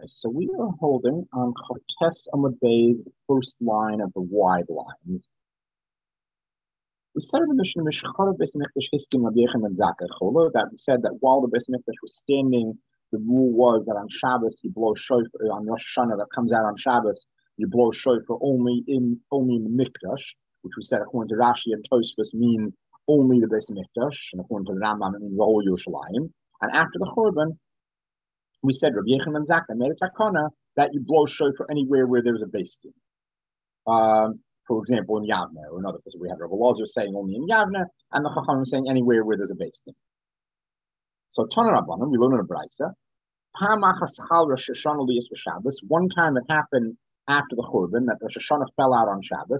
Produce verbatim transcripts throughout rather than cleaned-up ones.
So we are holding on Cortes Amadei's first line of the wide lines. We said in the Mishnah Mishchara Beis Hamikdash Hiskim Rabbi Yechon ben Zakkai Chola that we said that while the Beis Hamikdash was standing, the rule was that on Shabbos you blow shofar, on Rosh Hashanah that comes out on Shabbos you blow shofar only in only in the Mikdash, which we said according to Rashi and Tosfos means only the Beis Hamikdash, and according to the Rambam it means the whole Yerushalayim. And after the Churban, we said Rabbi Yechon ben Zakkai made a takana that you blow shofar anywhere where there's a Beis Din. Um, for example, in Yavne, or another place we have Rabbi Elazar saying only in Yavne, and the Chacham saying anywhere where there's a Beis Din. So Tana Rabbanan, we learn in a Brisa, one time it happened after the Churban that Rosh Hashanah fell out on Shabbos,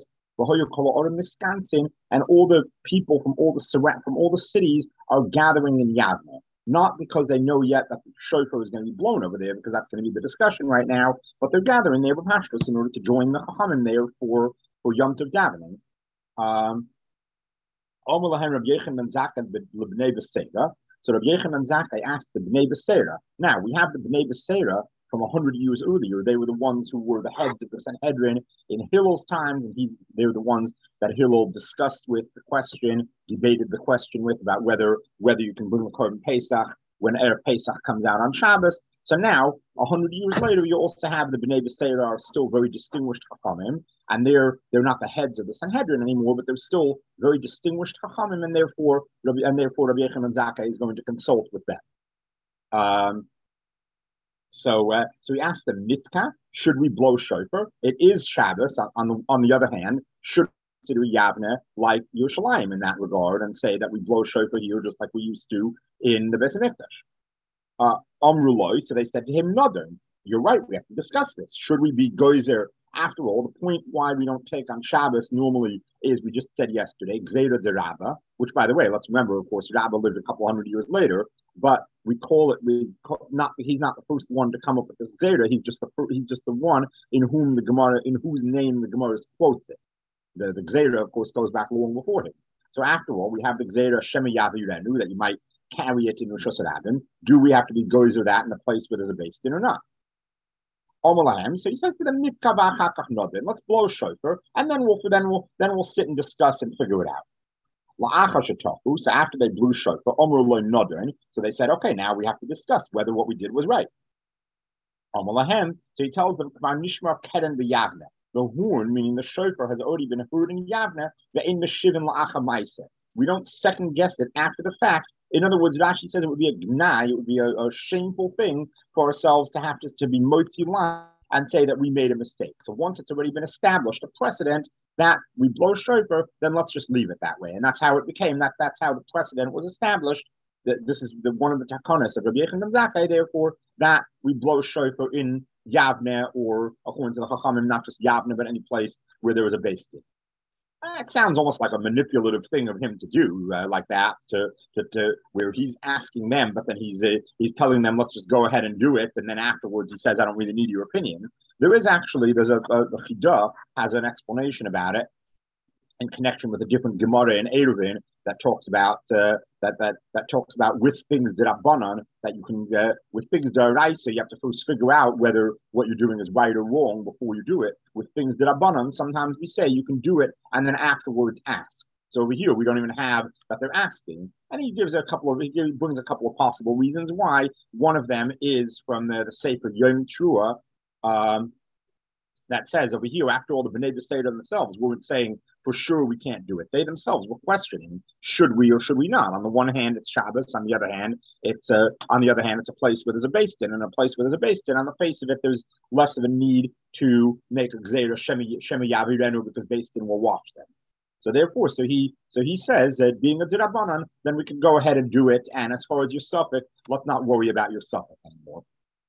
and all the people from all the surround, from all the cities are gathering in Yavne. Not because they know yet that the shofar is going to be blown over there, because that's going to be the discussion right now, but they're gathering there with Hashkas in order to join the Chachamim there for, for Yom Tov davening. Um, so Rabbi Yechon ben Zakkai asked the Bnei Beseira. Now, we have the Bnei Beseira from a hundred years earlier. They were the ones who were the heads of the Sanhedrin in Hillel's time, and he, they were the ones that Hillel discussed with the question, debated the question with about whether whether you can bring a Korban Pesach when Erev Pesach comes out on Shabbos. So now, a hundred years later, you also have the Bnei Beseira are still very distinguished Chachamim, and they're they're not the heads of the Sanhedrin anymore, but they're still very distinguished Chachamim, and therefore and therefore Rabbi Yechon ben Zakkai is going to consult with them. Um, So, uh, so he asked the Mitka, should we blow shofar? It is Shabbos. On, on the on the other hand, should we consider Yavne like Yerushalayim in that regard and say that we blow shofar here just like we used to in the Beis Hamikdash? Uh, Amruloi, so they said to him, Nodern, you're right, we have to discuss this. Should we be gozer? After all, the point why we don't take on Shabbos normally is, we just said yesterday, Gzeira de Rabba, which, by the way, let's remember, of course, Rabba lived a couple hundred years later, but we call it, we call, not he's not the first one to come up with this Gzeira, he's just the he's just the one in whom the Gemara, in whose name the Gemara quotes it. The, the Gzeira, of course, goes back long before him. So after all, we have the Gzeira Shema Yavirenu, that you might carry it in Rosh Hashanah. Do we have to be gozer that in a place where there's a Beis Din or not? So he said to them, let's blow shofar, and then we'll then we'll then we'll sit and discuss and figure it out. So after they blew shofar, so they said, okay, now we have to discuss whether what we did was right. So he tells them, the horn, meaning the shofar, has already been heard in Yavne, we don't second guess it after the fact. In other words, Rashi says it would be a gnai, it would be a, a shameful thing for ourselves to have to, to be motzi line and say that we made a mistake. So once it's already been established, a precedent that we blow shofar, then let's just leave it that way. And that's how it became. That that's how the precedent was established. That this is the one of the takonas of Rabbi Yechon ben Zakkai, therefore, that we blow shofar in Yavne, or according to the Chachamim, not just Yavne, but any place where there was a Beis Din. It sounds almost like a manipulative thing of him to do, uh, like that, to, to to where he's asking them, but then he's uh, he's telling them, let's just go ahead and do it, and then afterwards he says, I don't really need your opinion. There is actually, there's a, a the Chidah has an explanation about it in connection with a different Gemara in Eruvin that talks about uh, that that that talks about with things d'Rabbanan that you can uh, with things d'Oraisa you have to first figure out whether what you're doing is right or wrong before you do it. With things d'Rabbanan, sometimes we say you can do it and then afterwards ask. So over here we don't even have that they're asking, and he gives a couple of he brings a couple of possible reasons why. One of them is from the, the Sefer Yom Trua. Um, that says over here, after all, the Bnei Beseira themselves weren't saying for sure we can't do it. They themselves were questioning, should we or should we not? On the one hand, it's Shabbos. On the other hand, it's a, on the other hand, it's a place where there's a Beis Din, and a place where there's a Beis Din. On the face of it, there's less of a need to make a Gzeira Shema Yavirenu because Beis Din will watch them. So therefore, so he so he says that being a D'Rabbanan, then we can go ahead and do it. And as far as your suffix, let's not worry about your suffix anymore.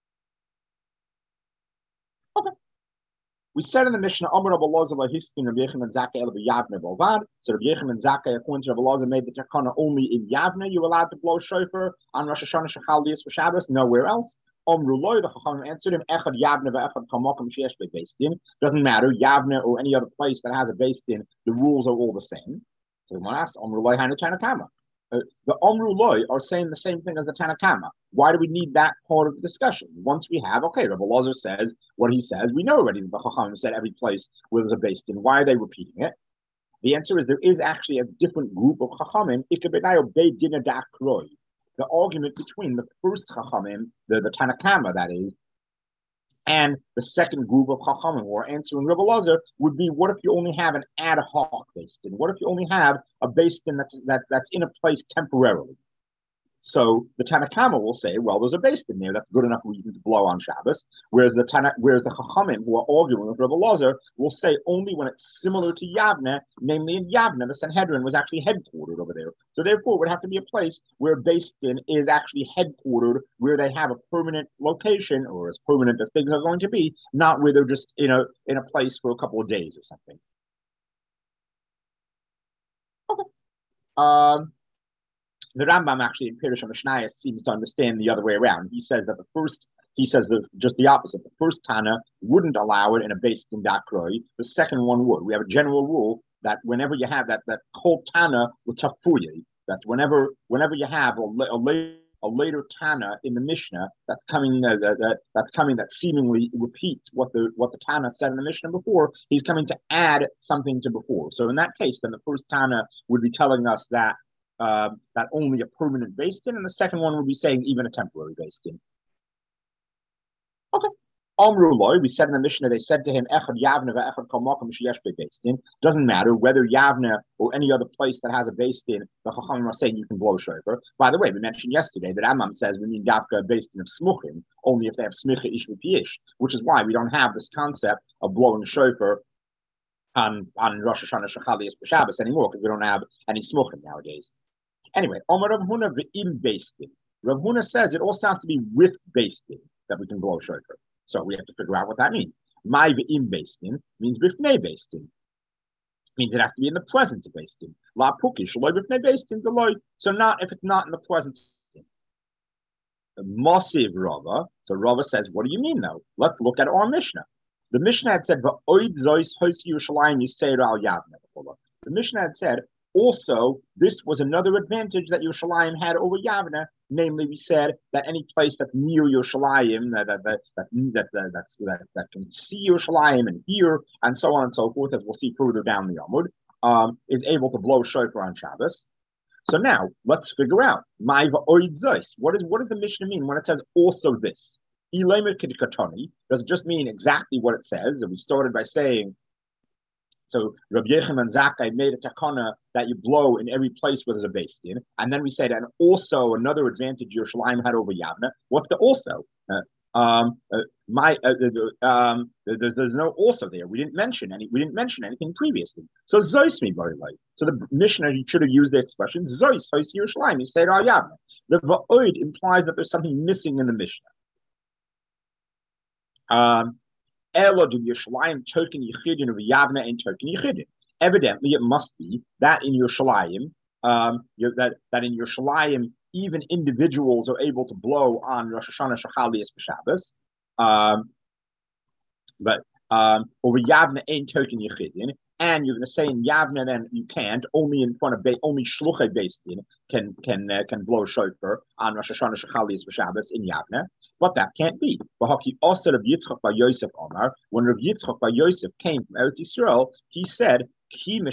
Okay. We said in the Mishnah, Amar Rabbi Elazar Hiskin Rabbi Yechon ben Zakkai el Yavne Bovad. So Rabbi Yechon ben Zakkai, according to Rabbi Elazar, made the takana only in Yavne. You're allowed to blow shofar on Rosh Hashanah Shechal Dias for Shabbos, nowhere else. Amruloi, the Chachamim answered him, Echad Yavne ve'Echad Kamokim sheyesh beis din. Doesn't matter, Yavne or any other place that has a Beis Din, the rules are all the same. So the Gemara asks, Amruloi Hainu Tanakama. uh, the Omru Loi are saying the same thing as the Tanakama. Why do we need that part of the discussion? Once we have, okay, Rabbi Lazar says what he says, we know already that the Chacham said every place where there's a beis din. Why are they repeating it? The answer is there is actually a different group of Chachamim. The argument between the first Chachamim, the, the Tanakama, that is, and the second group of Chachamim who are answering Rebbe Lazar would be, what if you only have an ad hoc beis din? What if you only have a beis din that's, that, that's in a place temporarily? So the Tanakama will say, well, there's a beis din there that's good enough reason to blow on Shabbos. Whereas the Tana, whereas the Chachamim who are arguing with Rebbe Lazar will say only when it's similar to Yavne, namely in Yavne, the Sanhedrin was actually headquartered over there. So therefore, it would have to be a place where beis din is actually headquartered, where they have a permanent location, or as permanent as things are going to be, not where they're just you know in a place for a couple of days or something. Okay. Um. The Rambam actually in Pirush HaMishnayos seems to understand the other way around. He says that the first, he says that just the opposite. The first Tana wouldn't allow it in a beis din dakroi. The second one would. We have a general rule that whenever you have that that kol Tana with tafuye, that whenever whenever you have a, a, later, a later Tana in the Mishnah that's coming uh, that, that's coming that seemingly repeats what the what the Tana said in the Mishnah before, he's coming to add something to before. So in that case, then the first Tana would be telling us that. Uh, that only a permanent beis din, and the second one would be saying even a temporary beis din. Okay. Amru Loi, we said in the Mishnah, they said to him, Echad Yavne ve'echad kol makom sheyesh beis din. Doesn't matter whether Yavne or any other place that has a beis din, the Chachamim are saying you can blow shofar. By the way, we mentioned yesterday that Amam says we need dafka a beis din of smuchim, only if they have smicha ish v'piyish, which is why we don't have this concept of blowing shofar on, on Rosh Hashanah Shechalias b'Shabbos anymore, because we don't have any smuchim nowadays. Anyway, Omar Rav Huna ve'im beis din. Rav Huna says it also has to be with beis din that we can blow shofar. So we have to figure out what that means. My ve'im beis din means bifnei beis din. Means it has to be in the presence of beis din. La puki shaloi bifnei beis din deloy. So not if it's not in the presence of beis din. Masiv Rava. So Rava says, what do you mean though? Let's look at our Mishnah. The Mishnah had said, va'oid zois hosi Yerushalayim yiseir al yavne. The Mishnah had said, also, this was another advantage that Yerushalayim had over Yavne. Namely, we said that any place that's near Yerushalayim, that that that that that, that, that's, that, that can see Yerushalayim and hear, and so on and so forth, as we'll see further down the Amud, um, is able to blow shofar on Shabbos. So now let's figure out what is what does the Mishnah mean when it says also this? Does it just mean exactly what it says? And we started by saying. So Rabbi Yochanan Zakkai made a takana that you blow in every place where there's a beis din, and then we said, and also another advantage Yerushalayim had over Yavne. What's the also? Uh, um, uh, my uh, uh, um, there, there's no also there. We didn't mention any. We didn't mention anything previously. So zois me very light. So the Mishnah he should have used the expression zois zois Yerushalayim. He said al Yavne. The va'oid implies that there's something missing in the Mishnah. Um. Evidently, it must be that in Yerushalayim, um, that that in Yerushalayim, even individuals are able to blow on Rosh Hashanah Shechalias b'Shabbos. Um, but um, over Yavne ain't token Yechidin, and you're going to say in Yavne then you can't. Only in front of be, only Shluchei beis din can can uh, can blow shofar on Rosh Hashanah Shechalias b'Shabbos in Yavne. But that can't be. When Rav Yitzchak bar Yosef Omar, when Rav Yitzchak bar Yosef came from Eretz Yisrael, he said, you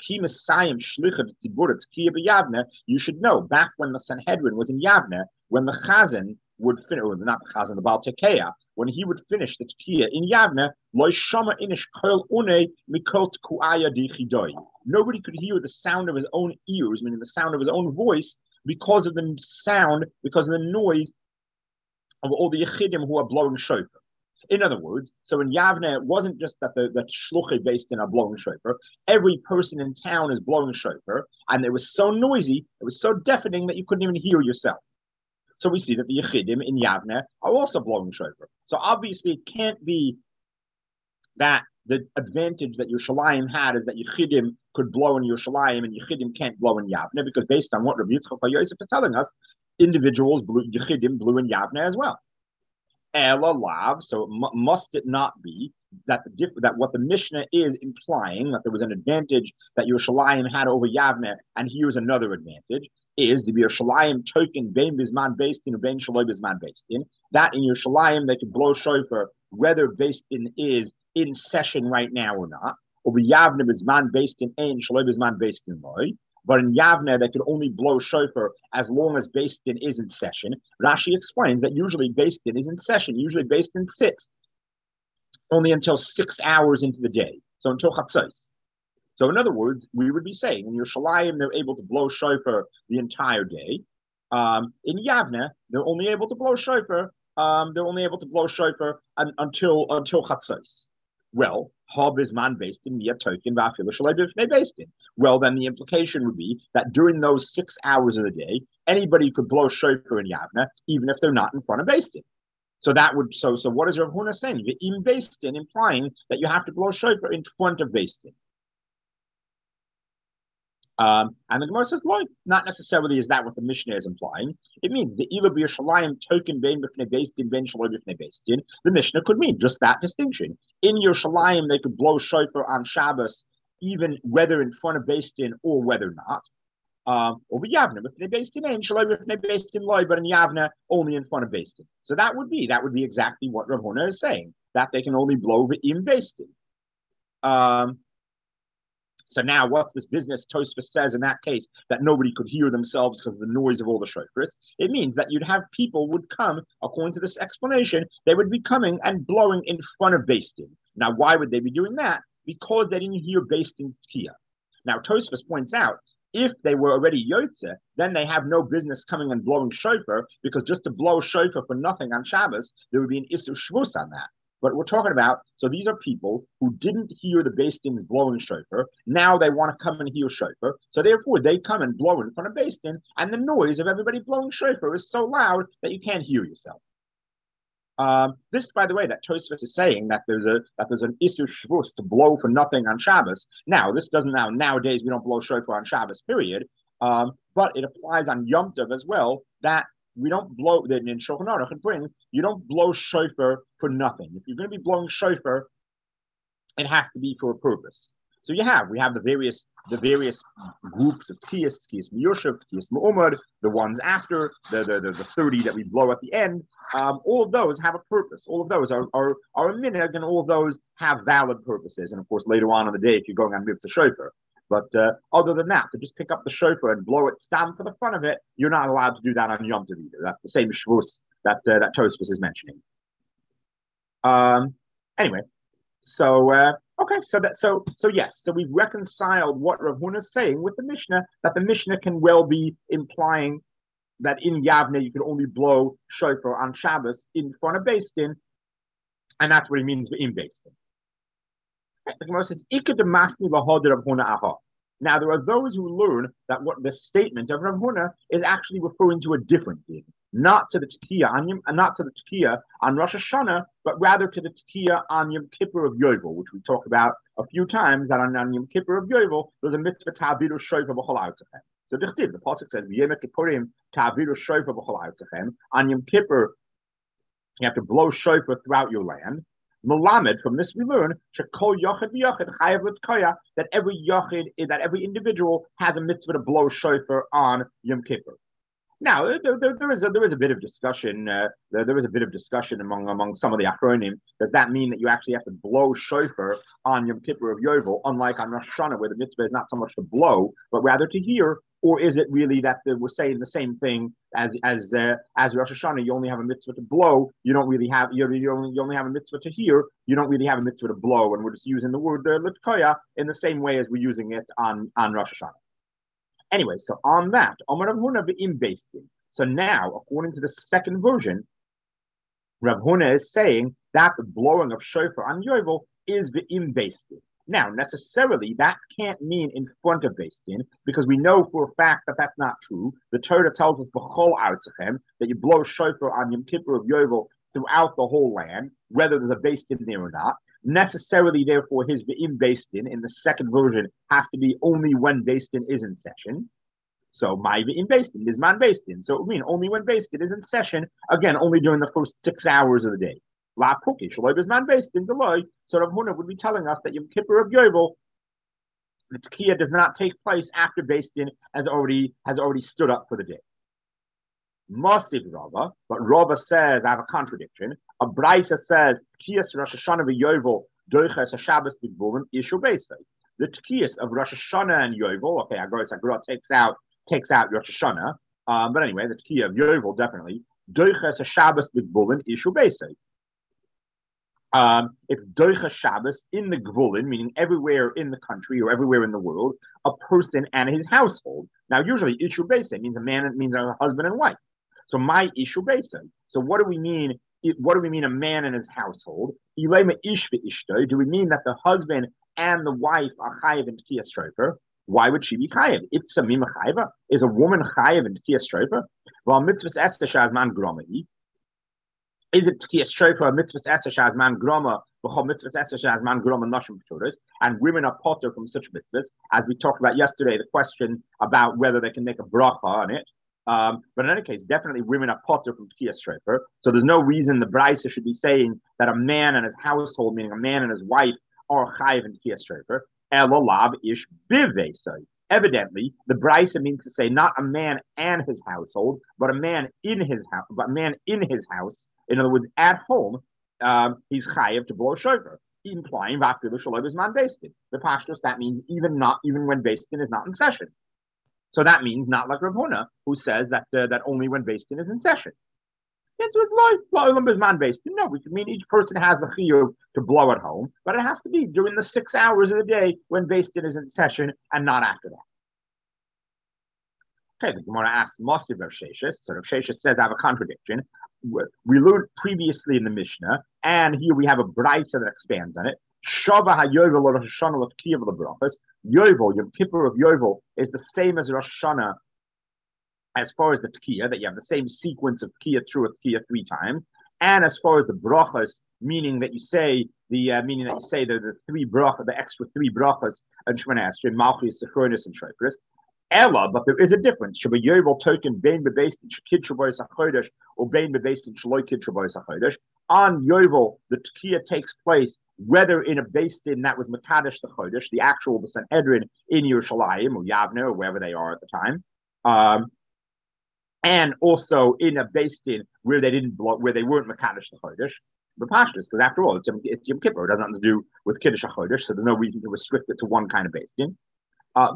should know, back when the Sanhedrin was in Yavne, when the Chazan would finish, or not the Chazan, the Baal Tekeah, when he would finish the Tekiah in Yavne, nobody could hear the sound of his own ears, meaning the sound of his own voice, because of the sound, because of the noise of all the Yechidim who are blowing shofar. In other words, so in Yavne, it wasn't just that the, the Shluchei beis din are blowing shofar. Every person in town is blowing shofar, and it was so noisy, it was so deafening that you couldn't even hear yourself. So we see that the Yechidim in Yavne are also blowing shofar. So obviously it can't be that the advantage that Yerushalayim had is that Yechidim could blow in Yerushalayim and Yechidim can't blow in Yavne, because based on what Rabbi Yitzchak bar Yosef is telling us, individuals blew, Yechidim blew in Yavne as well. Ela lav, so it mu- must it not be that the diff- that what the Mishnah is implying, that there was an advantage that Yerushalayim had over Yavne, and here's another advantage. is the Yerushalayim token bein bisman based in bein shaloi bisman based in. That in Yerushalayim they can blow shofar whether based in is in session right now or not. Or b'Yavne bisman based in ein shaloi bisman based in loy. But in Yavne, they could only blow shofar as long as Beis Din is in session. Rashi explains that usually Beis Din is in session. Usually Beis Din sits only until six hours into the day. So until Chatzos. So in other words, we would be saying in Yerushalayim, they're able to blow shofar the entire day. Um, in Yavne, they're only able to blow shofar. Um, they're only able to blow shofar un- until until Chatzos. Well, Hab is man based in Mia Token based in. Well, then the implication would be that during those six hours of the day, anybody could blow shofar in Yavna, even if they're not in front of based in. So that would so so what is Rav Huna saying? In based in, implying that you have to blow shofar in front of based in. Um, and the Gemara says, "Look, not necessarily is that what the Mishnah is implying. It means the Ila b'Yerushalayim token bein b'fnei beis din bein shaloi b'fnei beis din. The Mishnah could mean just that distinction. In Yerushalayim, they could blow shofar on Shabbos, even whether in front of beis din or whether not. Um, or b'Yavne b'fnei beis din ein shaloi b'fnei beis din loy, but in Yavne only in front of beis din. So that would be that would be exactly what Rav Huna is saying, that they can only blow the im beis din. Um, So now what's this business Tosfos says in that case that nobody could hear themselves because of the noise of all the shofars? It means that you'd have people would come, according to this explanation, they would be coming and blowing in front of Beis Din. Now, why would they be doing that? Because they didn't hear Beis Din's Tkiya. Now, Tosfos points out, if they were already Yotze, then they have no business coming and blowing shofar, because just to blow shofar for nothing on Shabbos, there would be an Issur Shvus on that. But we're talking about, so these are people who didn't hear the Beis Din's blowing shofar. Now they want to come and hear shofar. So therefore, they come and blow in front of Beis Din, and the noise of everybody blowing shofar is so loud that you can't hear yourself. Um, this, by the way, that Tosfos is saying that there's a that there's an Issur Shvus to blow for nothing on Shabbos. Now, this doesn't now nowadays we don't blow shofar on Shabbos, period. Um, but it applies on Yom Tov as well. That we don't blow, that in Shulchan Aruch it brings, you don't blow shofar for nothing. If you're going to be blowing shofar, it has to be for a purpose. So you have, we have the various the various groups of Tkiyas, Tkiyas Miyoshev, Tkiyas Mu'umad, the ones after, the, the, the, the thirty that we blow at the end. Um, all of those have a purpose. All of those are, are, are a minhag, and all of those have valid purposes. And of course, later on in the day, if you're going on Mitzvah Shofar. But uh, other than that, to just pick up the shofar and blow it, stand for the front of it, you're not allowed to do that on Yom Tov either. That's the same shvus that uh, that Tosfos is mentioning. Um. Anyway, so uh, okay, so that so so yes, so we've reconciled what Rav Huna is saying with the Mishnah, that the Mishnah can well be implying that in Yavne you can only blow shofar on Shabbos in front of Beis Din, and that's what he means in Beis Din. The Gemara says, now there are those who learn that what the statement of Rav Huna is actually referring to a different din, not to the Tkiya on Yom, not to the Tkiya on Rosh Hashanah, but rather to the Tkiya on Yom Kippur of Yovel, which we talked about a few times. That on, on Yom Kippur of Yovel, there's a mitzvah ta'abiru shofar b'chol artzechem. So the the pasuk says, "V'yem kippurim ta'abiru shofar b'chol artzechem." On Yom Kippur, you have to blow shofar throughout your land. Melamed, from this we learn shekol yochid v'yochid chayav l'tkaya, that every yochid, that every individual has a mitzvah to blow shofar on Yom Kippur. Now there, there, there is a, there is a bit of discussion. Uh, there, there is a bit of discussion among among some of the Achronim. Does that mean that you actually have to blow shofar on Yom Kippur of Yovel, unlike on Rosh Hashanah, where the mitzvah is not so much to blow, but rather to hear? Or is it really that the, we're saying the same thing as as uh, as Rosh Hashanah? You only have a mitzvah to blow. You don't really have you, you only you only have a mitzvah to hear. You don't really have a mitzvah to blow, and we're just using the word uh, litkoya in the same way as we're using it on on Rosh Hashanah. Anyway, so on that, Amar Rav Huna v'im Beis Din. So now, according to the second version, Rav Huna is saying that the blowing of shofar on Yovel is v'im Beis Din. Now, necessarily, that can't mean in front of Beis Din, because we know for a fact that that's not true. The Torah tells us b'chol artzechem, that you blow shofar on Yom Kippur of Yovel throughout the whole land, whether there's a Beis Din there or not. Necessarily, therefore, his v'im Beis Din in the second version has to be only when Beis Din is in session. So my v'im Beis Din is man Beis Din. So it would mean only when Beis Din is in session. Again, only during the first six hours of the day. La puki shaloi bezman Beis Din deloy. So Rav Huna would be telling us that Yom Kippur of Yovel, The Tekiah does not take place after Beis Din has already has already stood up for the day. Masiv Rava, but Rava says, I have a contradiction. A Braisa says, Tekiyas Rosh Hashanah v'Yovel doiches haShabbos b'Gvulin ishu Beisai. The Tekiyas of Rosh Hashanah and Yovel, okay, Agoras Agra takes out takes out Rosh Hashanah, um, but anyway, the Tekiyah of Yovel definitely doiches haShabbos b'Gvulin ishu Beisai. Um, it's doiches Shabbos in the Gvulin, meaning everywhere in the country or everywhere in the world, a person and his household. Now, usually ishu Beisai means a man means a husband and wife. So my ishu beisa. So what do we mean? What do we mean? A man and his household. Ilema ish ve'ishto. Do we mean that the husband and the wife are chayiv in tekiyas shofar? Why would she be chayiv? It's a mima chayiva. Is a woman chayiv in tekiyas shofar? Well, mitzvahs esther shazman gromai. Is it tekiyas shofar? Mitzvahs esther shazman groma. V'chol mitzvahs esther shazman groma nashim p'turas. And women are potter from such mitzvahs, as we talked about yesterday. The question about whether they can make a bracha on it. Um, but in any case, definitely women are potter from tekiyas shofar. So there's no reason the Braisa should be saying that a man and his household, meaning a man and his wife, are chayiv in tekiyas shofar. Elolav ish bivesai. Evidently, the Braisa means to say not a man and his household, but a man in his house. But a man in his house. In other words, at home, um, he's chayiv to blow shofar, implying vafilu shelo b'zman beis din. The pashtus, that means even not even when beis din is not in session. So that means not like Rav Huna, who says that uh, that only when Beis Din is in session. It's man Beis Din. No, we can mean each person has the chiyuv to blow at home, but it has to be during the six hours of the day when Beis Din is in session and not after that. Okay, the Gemara asks Masiv Rav Sheshes. So Rav Sheshes says I have a contradiction. We learned previously in the Mishnah, and here we have a Braisa that expands on it. Shava haYovel Rosh Hashanah l'Tekiah v'lebrachos. Yovel, Yom Kippur of Yovel, is the same as Rosh Hashanah as far as the Tekiah, that you have the same sequence of Tekiah through a Tekiah three times, and as far as the brachos, meaning that you say the uh, meaning that you say the, the three brachos, the extra three brachos, and Shemona Esrei, Malchus, Sechonis, and Shofris. Ella, but there is a difference. Shabbat Yovel token bein bebeist in Shekid Shabbos HaChodesh or bein bebeist in Shaloi Kid Shabbos HaChodesh. On Yovel, the Tekiah takes place whether in a beis din that was Makadesh the Chodesh, the actual the Sanhedrin in Yerushalayim or Yavne or wherever they are at the time, um, and also in a beis din where they didn't blow, where they weren't Makadesh the Chodesh. The pashtus, because after all, it's, it's Yom Kippur. It has nothing to do with Kiddush HaChodesh, so there's no reason to restrict it to one kind of beis din. Uh,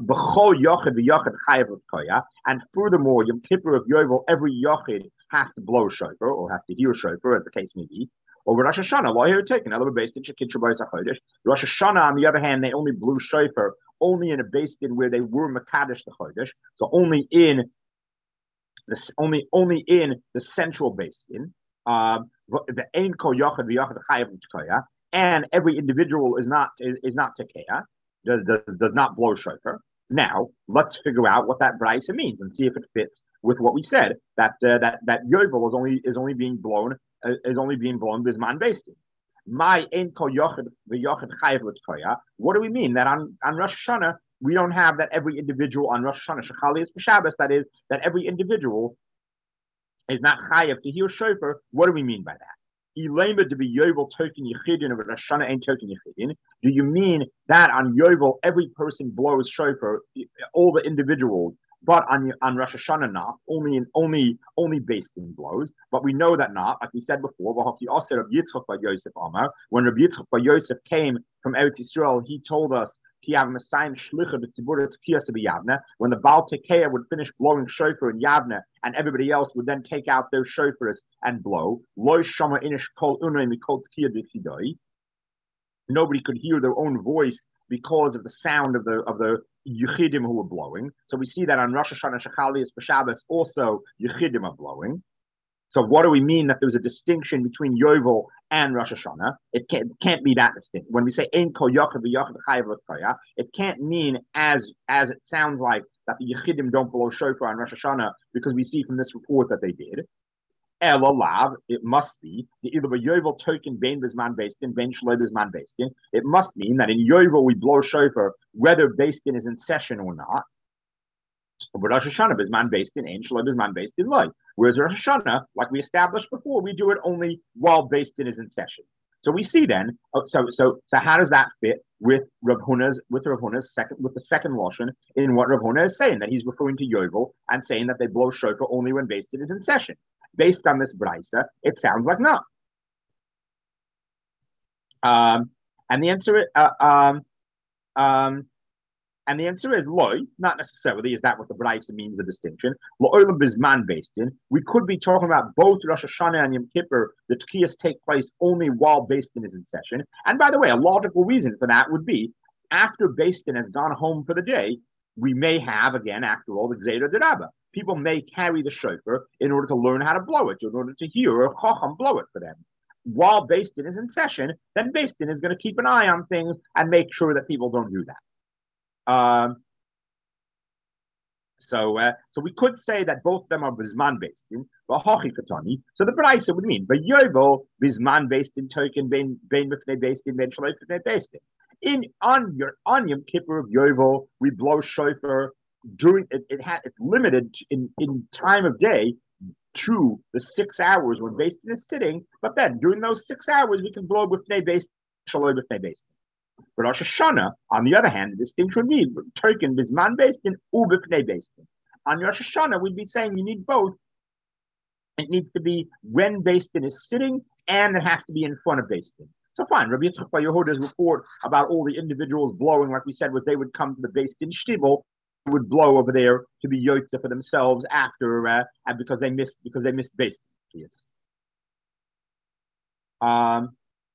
and furthermore, Yom Kippur of Yovel, every Yochid has to blow shofar or has to hear shofar, as the case may be. Or Rosh Hashanah, while here taken, another beis din Shekid Shabbos HaChodesh. Rosh Hashanah, on the other hand, they only blew shofar only in a beis din where they were Makadesh the Chodesh, so only in the only only in the central beis din. Um, the Ein Kol Yochid v'Yochid Chayav T'Tekiah, and every individual is not is, is not Tekiah. Does, does, does not blow shofar. Now, let's figure out what that Braisa means and see if it fits with what we said, that uh, that that Yovel is only is only being blown uh, is only being blown bisman beis din. My ein kol yochid v'yochid chayav l'Tekiah. What do we mean that on, on Rosh Hashanah we don't have that every individual on Rosh Hashanah shechali is b'Shabbos, that is that every individual is not chayav to hear shofar? What do we mean by that? Ilema to be Yovel token yichidin of Rosh Hashanah ain't token yichidin. Do you mean that on Yovel every person blows shofar, all the individuals, but on on Rosh Hashanah not? Only in only only beis din blows. But we know that not, like we said before. When Rabbi Yitzchak bar Yosef came from Eretz Yisrael, he told us when the Baal Tekiah would finish blowing shofar in Yavne, and everybody else would then take out their shofars and blow. Nobody could hear their own voice because of the sound of the of the Yechidim who were blowing. So we see that on Rosh Hashanah Shechalias b'Shabbos also Yechidim are blowing. So what do we mean that there's a distinction between Yovel and Rosh Hashanah? It can't, can't be that distinct. When we say Ein Kol Yochid v'Yochid Chayav l'Tekiah, it can't mean as as it sounds like that the Yechidim don't blow shofar on Rosh Hashanah, because we see from this report that they did. Elolav, it must be the either a Yovel token bein bisman beis din, bein shloi bisman beis din. It must mean that in Yovel we blow shofar whether beis din is in session or not. But Rosh Hashanah bisman beis din, ein shloi bisman beis din loy. Whereas Rosh Hashanah, like we established before, we do it only while beis din is in session. So we see then. Oh, so so so how does that fit with Rav Huna's with Rav Huna's second with the second lashon in what Rav Huna is saying, that he's referring to Yovel and saying that they blow shofar only when Beis Din is in session. Based on this brisa, it sounds like no. Um, and the answer is uh, um, um, and the answer is loy, not necessarily. Is that what the brisa means? The distinction. Lo'olam bisman Beis Din. We could be talking about both Rosh Hashanah and Yom Kippur. The tkiyas take place only while Beis Din is in session. And by the way, a logical reason for that would be after Beis Din has gone home for the day, we may have again, after all, the Gzeira D'Rabba. People may carry the shofar in order to learn how to blow it, in order to hear a chacham blow it for them. While Beis Din is in session, then Beis Din is going to keep an eye on things and make sure that people don't do that. Um, so, uh, so we could say that both of them are bisman Beis Din, but hachi katani. So the brayso would mean, but yovel bisman Beis Din token bein bein b'fnei Beis Din bein shaloi b'fnei Beis Din. In on your on Yom Kippur of yovel, we blow shofar during it. It ha, it's limited in in time of day to the six hours when Beis Din is sitting. But then during those six hours, we can blow b'fnei Beis shaloi b'fnei Beis Din. For Rosh Hashanah, on the other hand, the distinction would be token bisman Beis Din u b'fnei Beis Din. On Rosh Hashanah, we'd be saying you need both. It needs to be when Beis Din is sitting, and it has to be in front of Beis Din. So fine, Rabbi Yitzchak Bar Yehuda's report about all the individuals blowing, like we said, was they would come to the Beis Din shtibel, would blow over there to be yotze for themselves after, uh, and because they missed because they missed Beis Din. Yes. Um.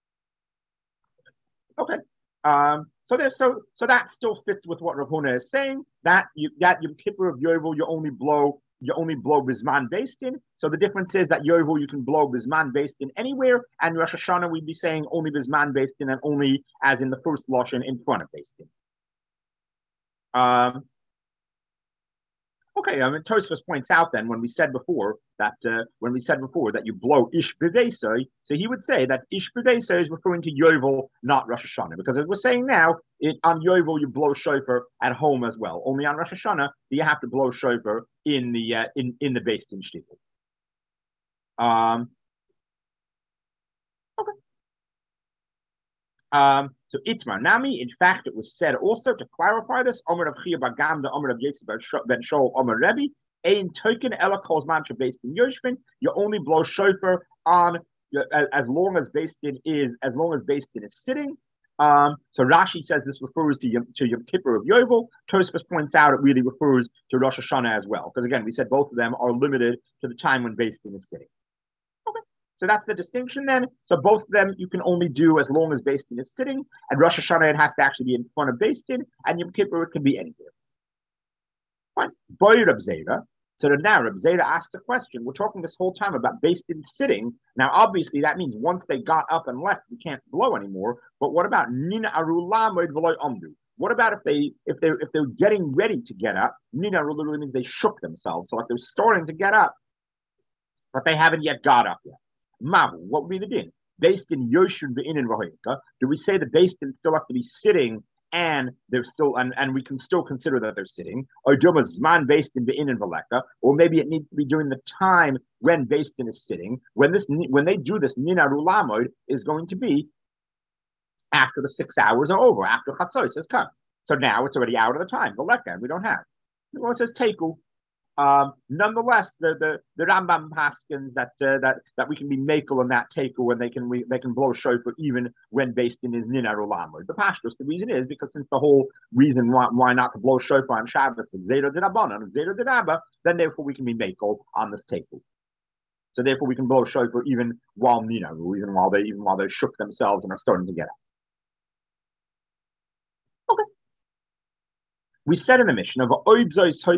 Okay. Um, so there, so so that still fits with what Rav Huna is saying. That you that Yom Kippur of Yovel, you only blow you only blow bisman Beis Din. So the difference is that Yovel you can blow bisman Beis Din anywhere, and Rosh Hashanah we'd be saying only bisman Beis Din and only as in the first lashon in front of Beis Din. Um. Okay, I mean, Tosfos points out then when we said before that uh, when we said before that you blow ish b'veisoi, so he would say that ish b'veisoi is referring to Yovel, not Rosh Hashanah, because as we're saying now, it, on Yovel you blow shofar at home as well. Only on Rosh Hashanah do you have to blow shofar in the uh, in in the Beis Din shtibel. Um. Okay. Um. So Itmar Nami, in fact, it was said also to clarify this. Omer of Chia Bagam, the Omer of Yosef ben Shaul, Omer Rebbe, ein token ela calls mantra based in Yoshvin. You only blow shofar on as long as Beis Din is as long as Beis Din is sitting. Um, so Rashi says this refers to Yom, to Yom Kippur of Yovel. Tosfos points out it really refers to Rosh Hashanah as well, because again we said both of them are limited to the time when Beis Din is sitting. Okay. So that's the distinction then. So both of them you can only do as long as Beis Din is sitting, and Rosh Hashanah it has to actually be in front of Beis Din, and Yom Kippur it can be anywhere. Fine. Boy Reb Zera. So now Reb Zera asked the question. We're talking this whole time about Beis Din sitting. Now obviously that means once they got up and left, we can't blow anymore. But what about Nina Arula Moed V'loy Omdu? What about if they if they if they're getting ready to get up? Nina literally means they shook themselves, so like they're starting to get up, but they haven't yet got up yet. Mahu, what would be the din? Based in Yoshun Be'in and Vahoika, do we say the based in still have to be sitting and they're still and, and we can still consider that they're sitting? Or Doma Zman based in Be'in and Valeka, or maybe it needs to be during the time when based in is sitting. When this when they do this, Nina Rulamod is going to be after the six hours are over, after Chatzos has come. So now it's already out of the time. Valeka, and we don't have. Well, it says Teku. Um, nonetheless, the the the Rambam paskins that uh, that that we can be makel in that taker when they can we, they can blow shofar even when based in his ninar ulamud. The pashtus, the reason is because since the whole reason why, why not to blow shofar on Shabbos and zera d'Rabbanan and zera d'Rabba, then therefore we can be makel on this taker. So therefore we can blow shofar even while ninar, even while they even while they shook themselves and are starting to get up. We said in the mission of we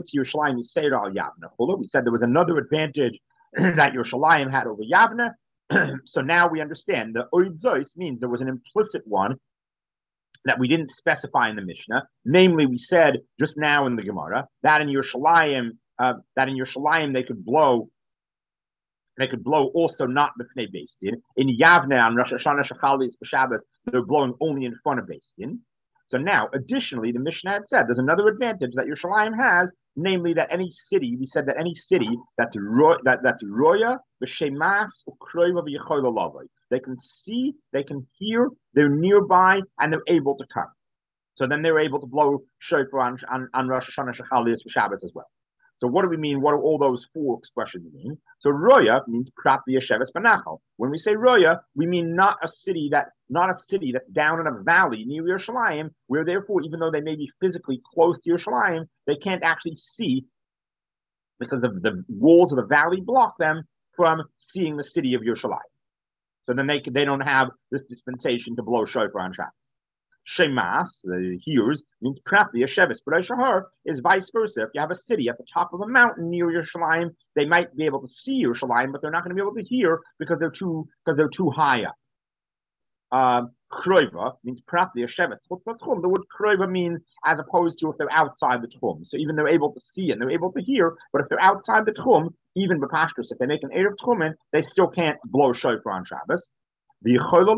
said there was another advantage that Yerushalayim had over Yavna. So now we understand the oidzos means there was an implicit one that we didn't specify in the Mishnah. Namely, we said just now in the Gemara that in Yerushalayim, uh, that in Yerushalayim they could blow, they could blow also not b'fnei Beis Din. In Yavna on Rosh Hashanah Shachalis b'Shabbos, they're blowing only in front of Beis Din. So now, additionally, the Mishnah had said there's another advantage that Yerushalayim has, namely that any city, we said that any city that's ro- that that's roya v'shemas ukroiva v'yechola lavoi. They can see, they can hear, they're nearby, and they're able to come. So then they're able to blow shofar on, on, on Rosh Hashanah Shechalias for Shabbos as well. So what do we mean? What do all those four expressions mean? So roya means prat v'yesheves banachal. When we say roya, we mean not a city that, not a city that's down in a valley near Yerushalayim, where therefore, even though they may be physically close to Yerushalayim, they can't actually see because the, the walls of the valley block them from seeing the city of Yerushalayim. So then they they don't have this dispensation to blow shofar on Shabbos. Shemas, the hears, means prati, a shevis. But Shahar is vice versa. If you have a city at the top of a mountain near Yerushalayim, they might be able to see Yerushalayim, but they're not going to be able to hear because they're too because they're too high up. Um, Kroiva means prati, a shevis. The word kroiva means as opposed to if they're outside the tchum. So even they're able to see and they're able to hear, but if they're outside the tchum, even b'pashtus, if they make an erev tchumen, they still can't blow shofar on Shabbos. The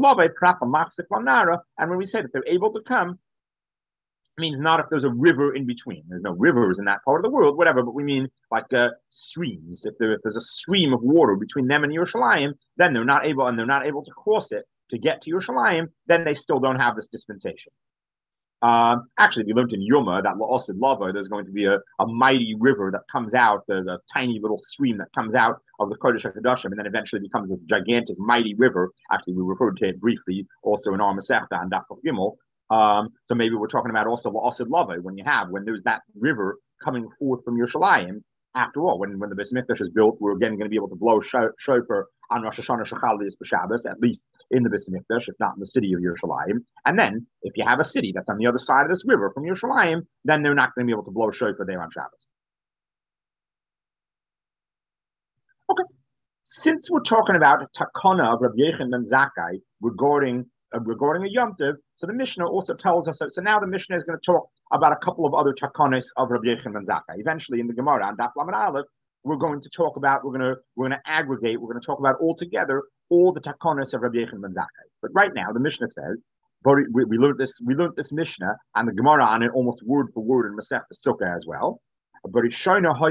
and when we say that they're able to come, it means not if there's a river in between. There's no rivers in that part of the world, whatever, but we mean like uh, streams. If, there, if there's a stream of water between them and Yerushalayim, then they're not able, and they're not able to cross it to get to Yerushalayim, then they still don't have this dispensation. Um, actually, we learned in Yuma that La'osid Lava, there's going to be a, a mighty river that comes out, there's a tiny little stream that comes out of the Kodesh HaKadoshim and then eventually becomes a gigantic, mighty river. Actually, we referred to it briefly also in our Masechta and Daf Gimel. Um, so maybe we're talking about also La'osid Lava, when you have, when there's that river coming forth from Yerushalayim. After all, when, when the Beis Mikdash is built, we're again going to be able to blow shofar on Rosh Hashanah Shechalias b'Shabbos, at least in the Beis Mikdash, if not in the city of Yerushalayim. And then, if you have a city that's on the other side of this river from Yerushalayim, then they're not going to be able to blow shofar there on Shabbos. Okay, since we're talking about takana of Rabbi Yechon ben Zakkai regarding uh, regarding a Yom Tov, so the Mishnah also tells us. So, so now the Mishnah is going to talk about a couple of other takanos of Rabbi Yechon ben Zakkai. Eventually, in the Gemara on Daf Lamed Aleph, we're going to talk about, we're going to we're going to aggregate, we're going to talk about all together all the takanos of Rabbi Yechon ben Zakkai. But right now, the Mishnah says, we, we learned this we learned this Mishnah and the Gemara on it almost word for word in Masechta Sukkah as well. Originally, the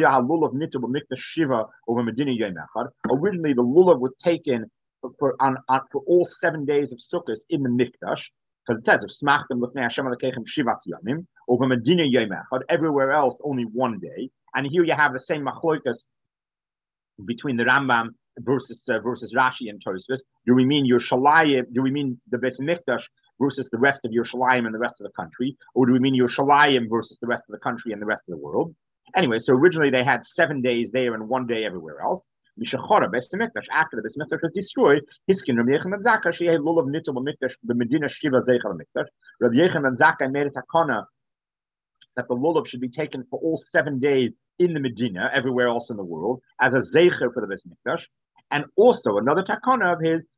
lulav was taken for, for on, on for all seven days of Sukkot in the Mikdash, because it says if smachtem lefnei Hashem alekechem shivat yamim, over Medina yom echad. Everywhere else, only one day. And here you have the same machlokas between the Rambam versus uh, versus Rashi and Tosfos. Do we mean Yerushalayim? Do we mean the Beis Mikdash versus the rest of Yerushalayim and the rest of the country, or do we mean Yerushalayim versus the rest of the country and the rest of the world? Anyway, so originally they had seven days there and one day everywhere else. After the Beis Mikdash was destroyed, Hiskin Rabbi Yechon ben Zakkai she had lulav nitzel b'mikdash b'medina shiva zeichel mikdash. Rabbi Yechon ben Zakkai made a takana that the lulav should be taken for all seven days in the Medina, everywhere else in the world, as a zeicher for the Beis Mikdash. And also another takana of his,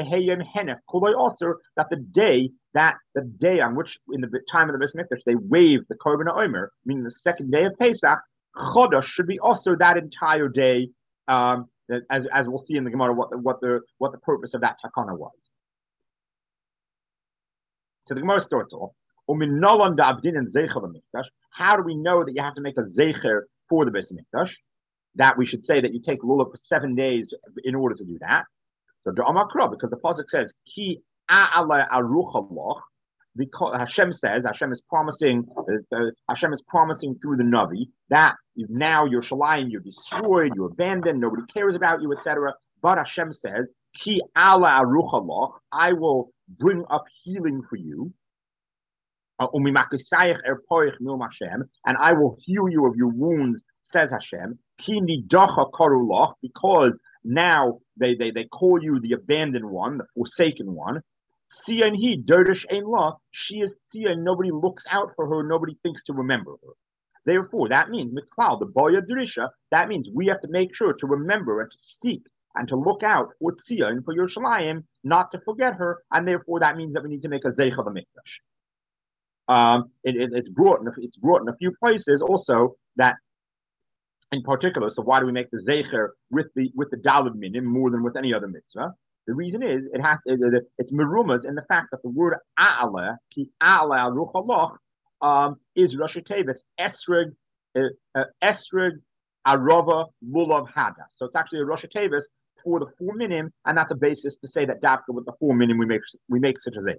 that the day that the day on which in the time of the Beis Mikdash they waved the Korban HaOmer, meaning the second day of Pesach, Chodesh should be also that entire day. Um, as as we'll see in the Gemara, what what the what the purpose of that takana was. So the Gemara starts off. How do we know that you have to make a zeicher for the Beis Mikdash? That we should say that you take lulav for seven days in order to do that. So the Amakra, because the pasuk says ki a'ala aruch, because Hashem says Hashem is promising uh, Hashem is promising through the Navi that now you're Yerushalayim, you're destroyed, you're abandoned, nobody cares about you, et cetera. But Hashem says ki ala aruch, I will bring up healing for you. Uh, and I will heal you of your wounds, says Hashem. Because now they, they, they call you the abandoned one, the forsaken one. She is Tzia, nobody looks out for her, nobody thinks to remember her. Therefore, that means, Miklal, the Boya Drisha, that means we have to make sure to remember and to seek and to look out for Tzia and for Yerushalayim, not to forget her, and therefore that means that we need to make a Zeicha B'Mikdash. Um, it, it, it's brought in a, it's brought in a few places also that, in particular. So why do we make the zeicher with the with the daled minim more than with any other mitzvah? The reason is it has it, it, it's merumas in the fact that the word a'ala ki a'ala ruchalach um is Rashi Tevis esrog uh, uh, Esrog Arova Lulav Hada. So it's actually a Rosh Tevis for the four minim, and that's a basis to say that Dafka with the four minim we make we make such a zayka.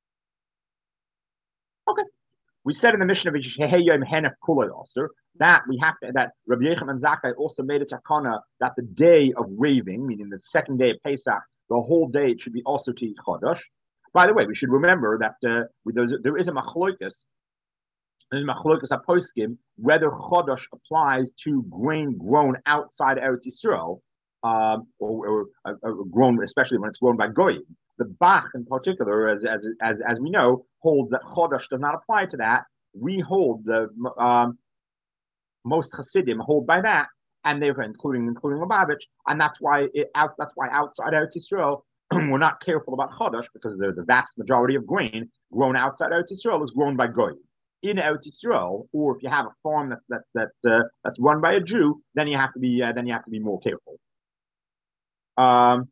Okay. We said in the mission of Yom Henef Kulay also that we have to, that Rabbi Yechon Zakkai also made a takana that the day of waving, meaning the second day of Pesach, the whole day it should be also to eat chodesh. By the way, we should remember that uh, there is a machloikus, there's a machloikus aposkim whether chodesh applies to grain grown outside Eretz Yisrael, um, or, or, or, or grown, especially when it's grown by goyim. The Bach, in particular, as as as as we know, holds that chodesh does not apply to that. We hold the um, most Hasidim hold by that, and they're including including Lubavitch, and that's why it out. That's why outside Eretz Yisrael, we're not careful about chodesh because the, the vast majority of grain grown outside Eretz Yisrael is grown by goyim. In Eretz Yisrael, or if you have a farm that's that that uh, that's run by a Jew, then you have to be uh, then you have to be more careful. Um.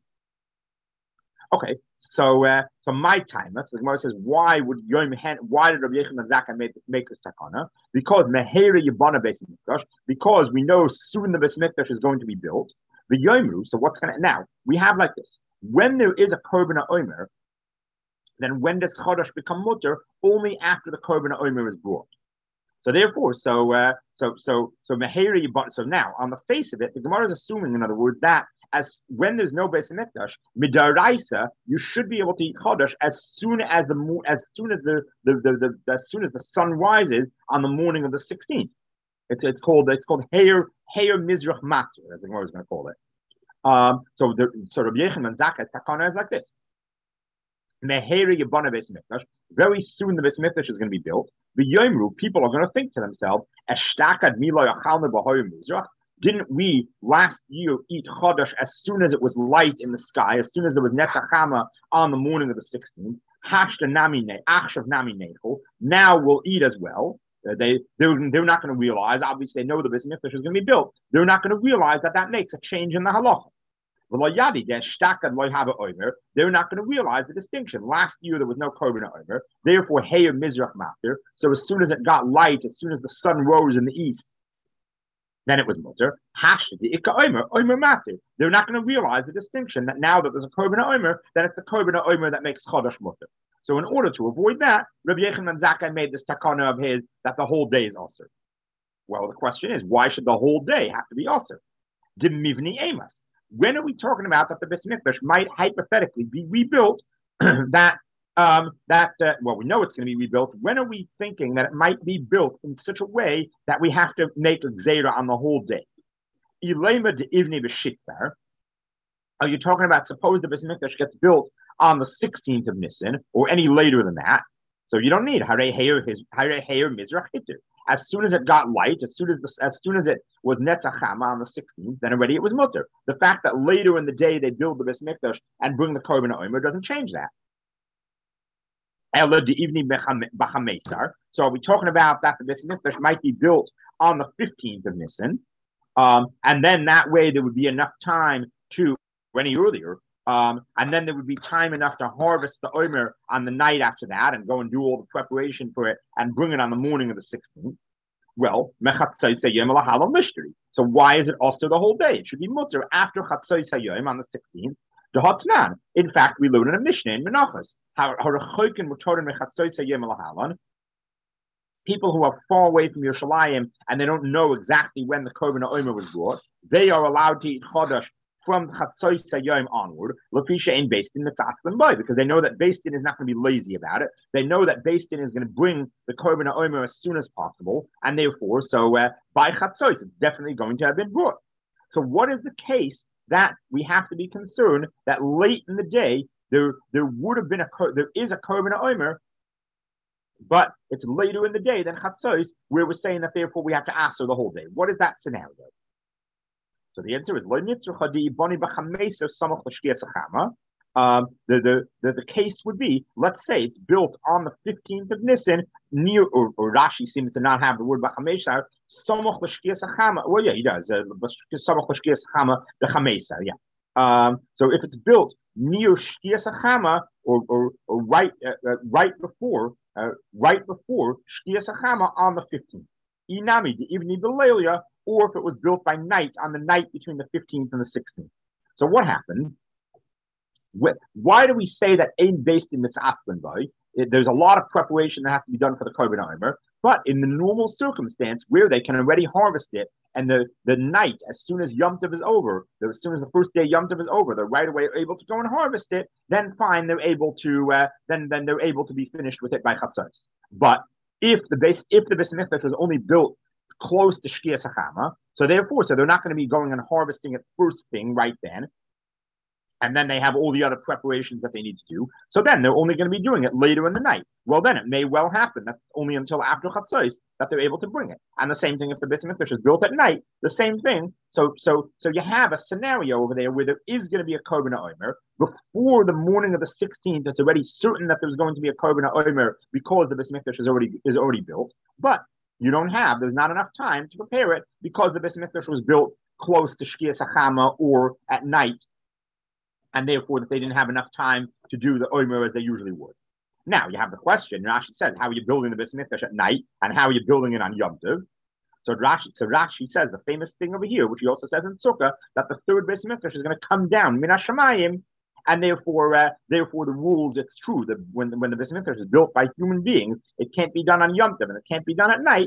Okay. So, uh, so my time. That's the Gemara says. Why would Yom Hen? Why did Rabbi Yechon Zakkai make make this takana? Because Mehera Yibana Beis Mikdash. Because we know soon the Beis Mikdash is going to be built. The Yomru. So what's going to now? We have like this. When there is a korban omer, then when does chodesh become mutter? Only after the korban omer is brought. So therefore, so uh, so so so Mehera Yibana. So now, on the face of it, the Gemara is assuming, in other words, that as when there's no Beis Mikdash, midaraisa, you should be able to eat chodesh as soon as the as soon as the, the, the, the as soon as the sun rises on the morning of the sixteenth. It's it's called it's called Heir Heir Mizrach Matur, as the Gemara is going to call it. Um, so the so Rabbi Yechon Zakkai's takana is like this: Mehera Yibana Beis Mikdash. Very soon the Beis Mikdash is going to be built. The Yomru, people are going to think to themselves, Eshtakad Milo Yachalne B'Hoyer Mizrach. Didn't we last year eat chodesh as soon as it was light in the sky, as soon as there was netzachama on the morning of the sixteenth? Hashta nami achshav nami necho. Now we'll eat as well. Uh, they they're, they're not going to realize. Obviously, they know the Beis Mikdash is going to be built. They're not going to realize that that makes a change in the halacha. They're not going to realize the distinction. Last year there was no korban omer. Therefore, heir mizrach matir. So as soon as it got light, as soon as the sun rose in the east, then it was mutter. Hashti ikka omer, omer matir. They're not going to realize the distinction that now that there's a korban omer, then it's the korban omer that makes chodesh mutter. So in order to avoid that, Rabbi Yechon Zakkai made this takana of his that the whole day is also. Well, the question is, why should the whole day have to be also? Dimivni emas. When are we talking about that the Beis Mikdash might hypothetically be rebuilt? that um, that uh, well, we know it's going to be rebuilt. When are we thinking that it might be built in such a way that we have to make a gzeira on the whole day? Ilema de ivni b'shitzar. Are you talking about suppose the Beis Mikdash gets built on the sixteenth of Nisan or any later than that? So you don't need Harei Heir his Harei Heir Mizrach Hitter. As soon as it got light, as soon as the, as soon as it was netzachama on the sixteenth, then already it was mutter. The fact that later in the day they build the Beis Mikdash and bring the korban omer doesn't change that. Ela de ivni b'chameisar. So are we talking about that the Beis Mikdash might be built on the fifteenth of Nisan, um, and then that way there would be enough time to any earlier. Um, and then there would be time enough to harvest the omer on the night after that and go and do all the preparation for it and bring it on the morning of the sixteenth. Well, so why is it also the whole day? It should be mutter after Chatzos Hayom on the sixteenth. In fact, we learn in a Mishnah in Menachos. People who are far away from Yerushalayim and they don't know exactly when the korban omer was brought, they are allowed to eat chodesh from Chatzos Hayom onward, Lafisha ain't based in Mitzatlim Boy, because they know that Beis Din is not going to be lazy about it. They know that Beis Din is going to bring the korban omer as soon as possible, and therefore, so uh, by Chatzos, it's definitely going to have been brought. So, what is the case that we have to be concerned that late in the day there there would have been a there is a korban omer, but it's later in the day than Chatzos, where we're saying that therefore we have to ask her the whole day. What is that scenario? So the answer is um, the, the, the, the case would be, let's say it's built on the fifteenth of Nisan, near, or, or Rashi seems to not have the word b'chamesar, samach l'shkias hachama. Well, yeah, he does. Samach l'shkias hachama b'chamesar, yeah. Um, so if it's built near shkias hachama, or, or, or right, uh, uh, right before, uh, right before shkias hachama on the fifteenth. Inami, the evening Belalia, or if it was built by night on the night between the fifteenth and the sixteenth. So what happens? Why do we say that ain't based in this by? There's a lot of preparation that has to be done for the Korban Omer, but in the normal circumstance where they can already harvest it, and the, the night, as soon as Yom Tov is over, as soon as the first day Yom Tov is over, they're right away able to go and harvest it. Then fine, they're able to uh, then then they're able to be finished with it by Chatzos. But if the base if the Beis Hamikdash was only built close to Shkia Sachama, so therefore, so they're not going to be going and harvesting it first thing right then. And then they have all the other preparations that they need to do. So then they're only going to be doing it later in the night. Well, then it may well happen that only until after Chatzos that they're able to bring it. And the same thing if the Beis Hamikdash is built at night, the same thing. So, so, so you have a scenario over there where there is going to be a Korban Omer before the morning of the sixteenth. It's already certain that there's going to be a Korban Omer because the Beis Hamikdash is already is already built. But you don't have. There's not enough time to prepare it because the Beis Hamikdash was built close to Shkia Sachama or at night. And therefore, that they didn't have enough time to do the Omer as they usually would. Now, you have the question, Rashi says, how are you building the Beis Hamikdash at night, and how are you building it on Yom Tov? So Rashi, so Rashi says, the famous thing over here, which he also says in Sukkah, that the third Beis Hamikdash is going to come down, Min HaShamayim, and therefore, uh, therefore the rules, it's true, that when, when the Beis Hamikdash is built by human beings, it can't be done on Yom Tov, and it can't be done at night.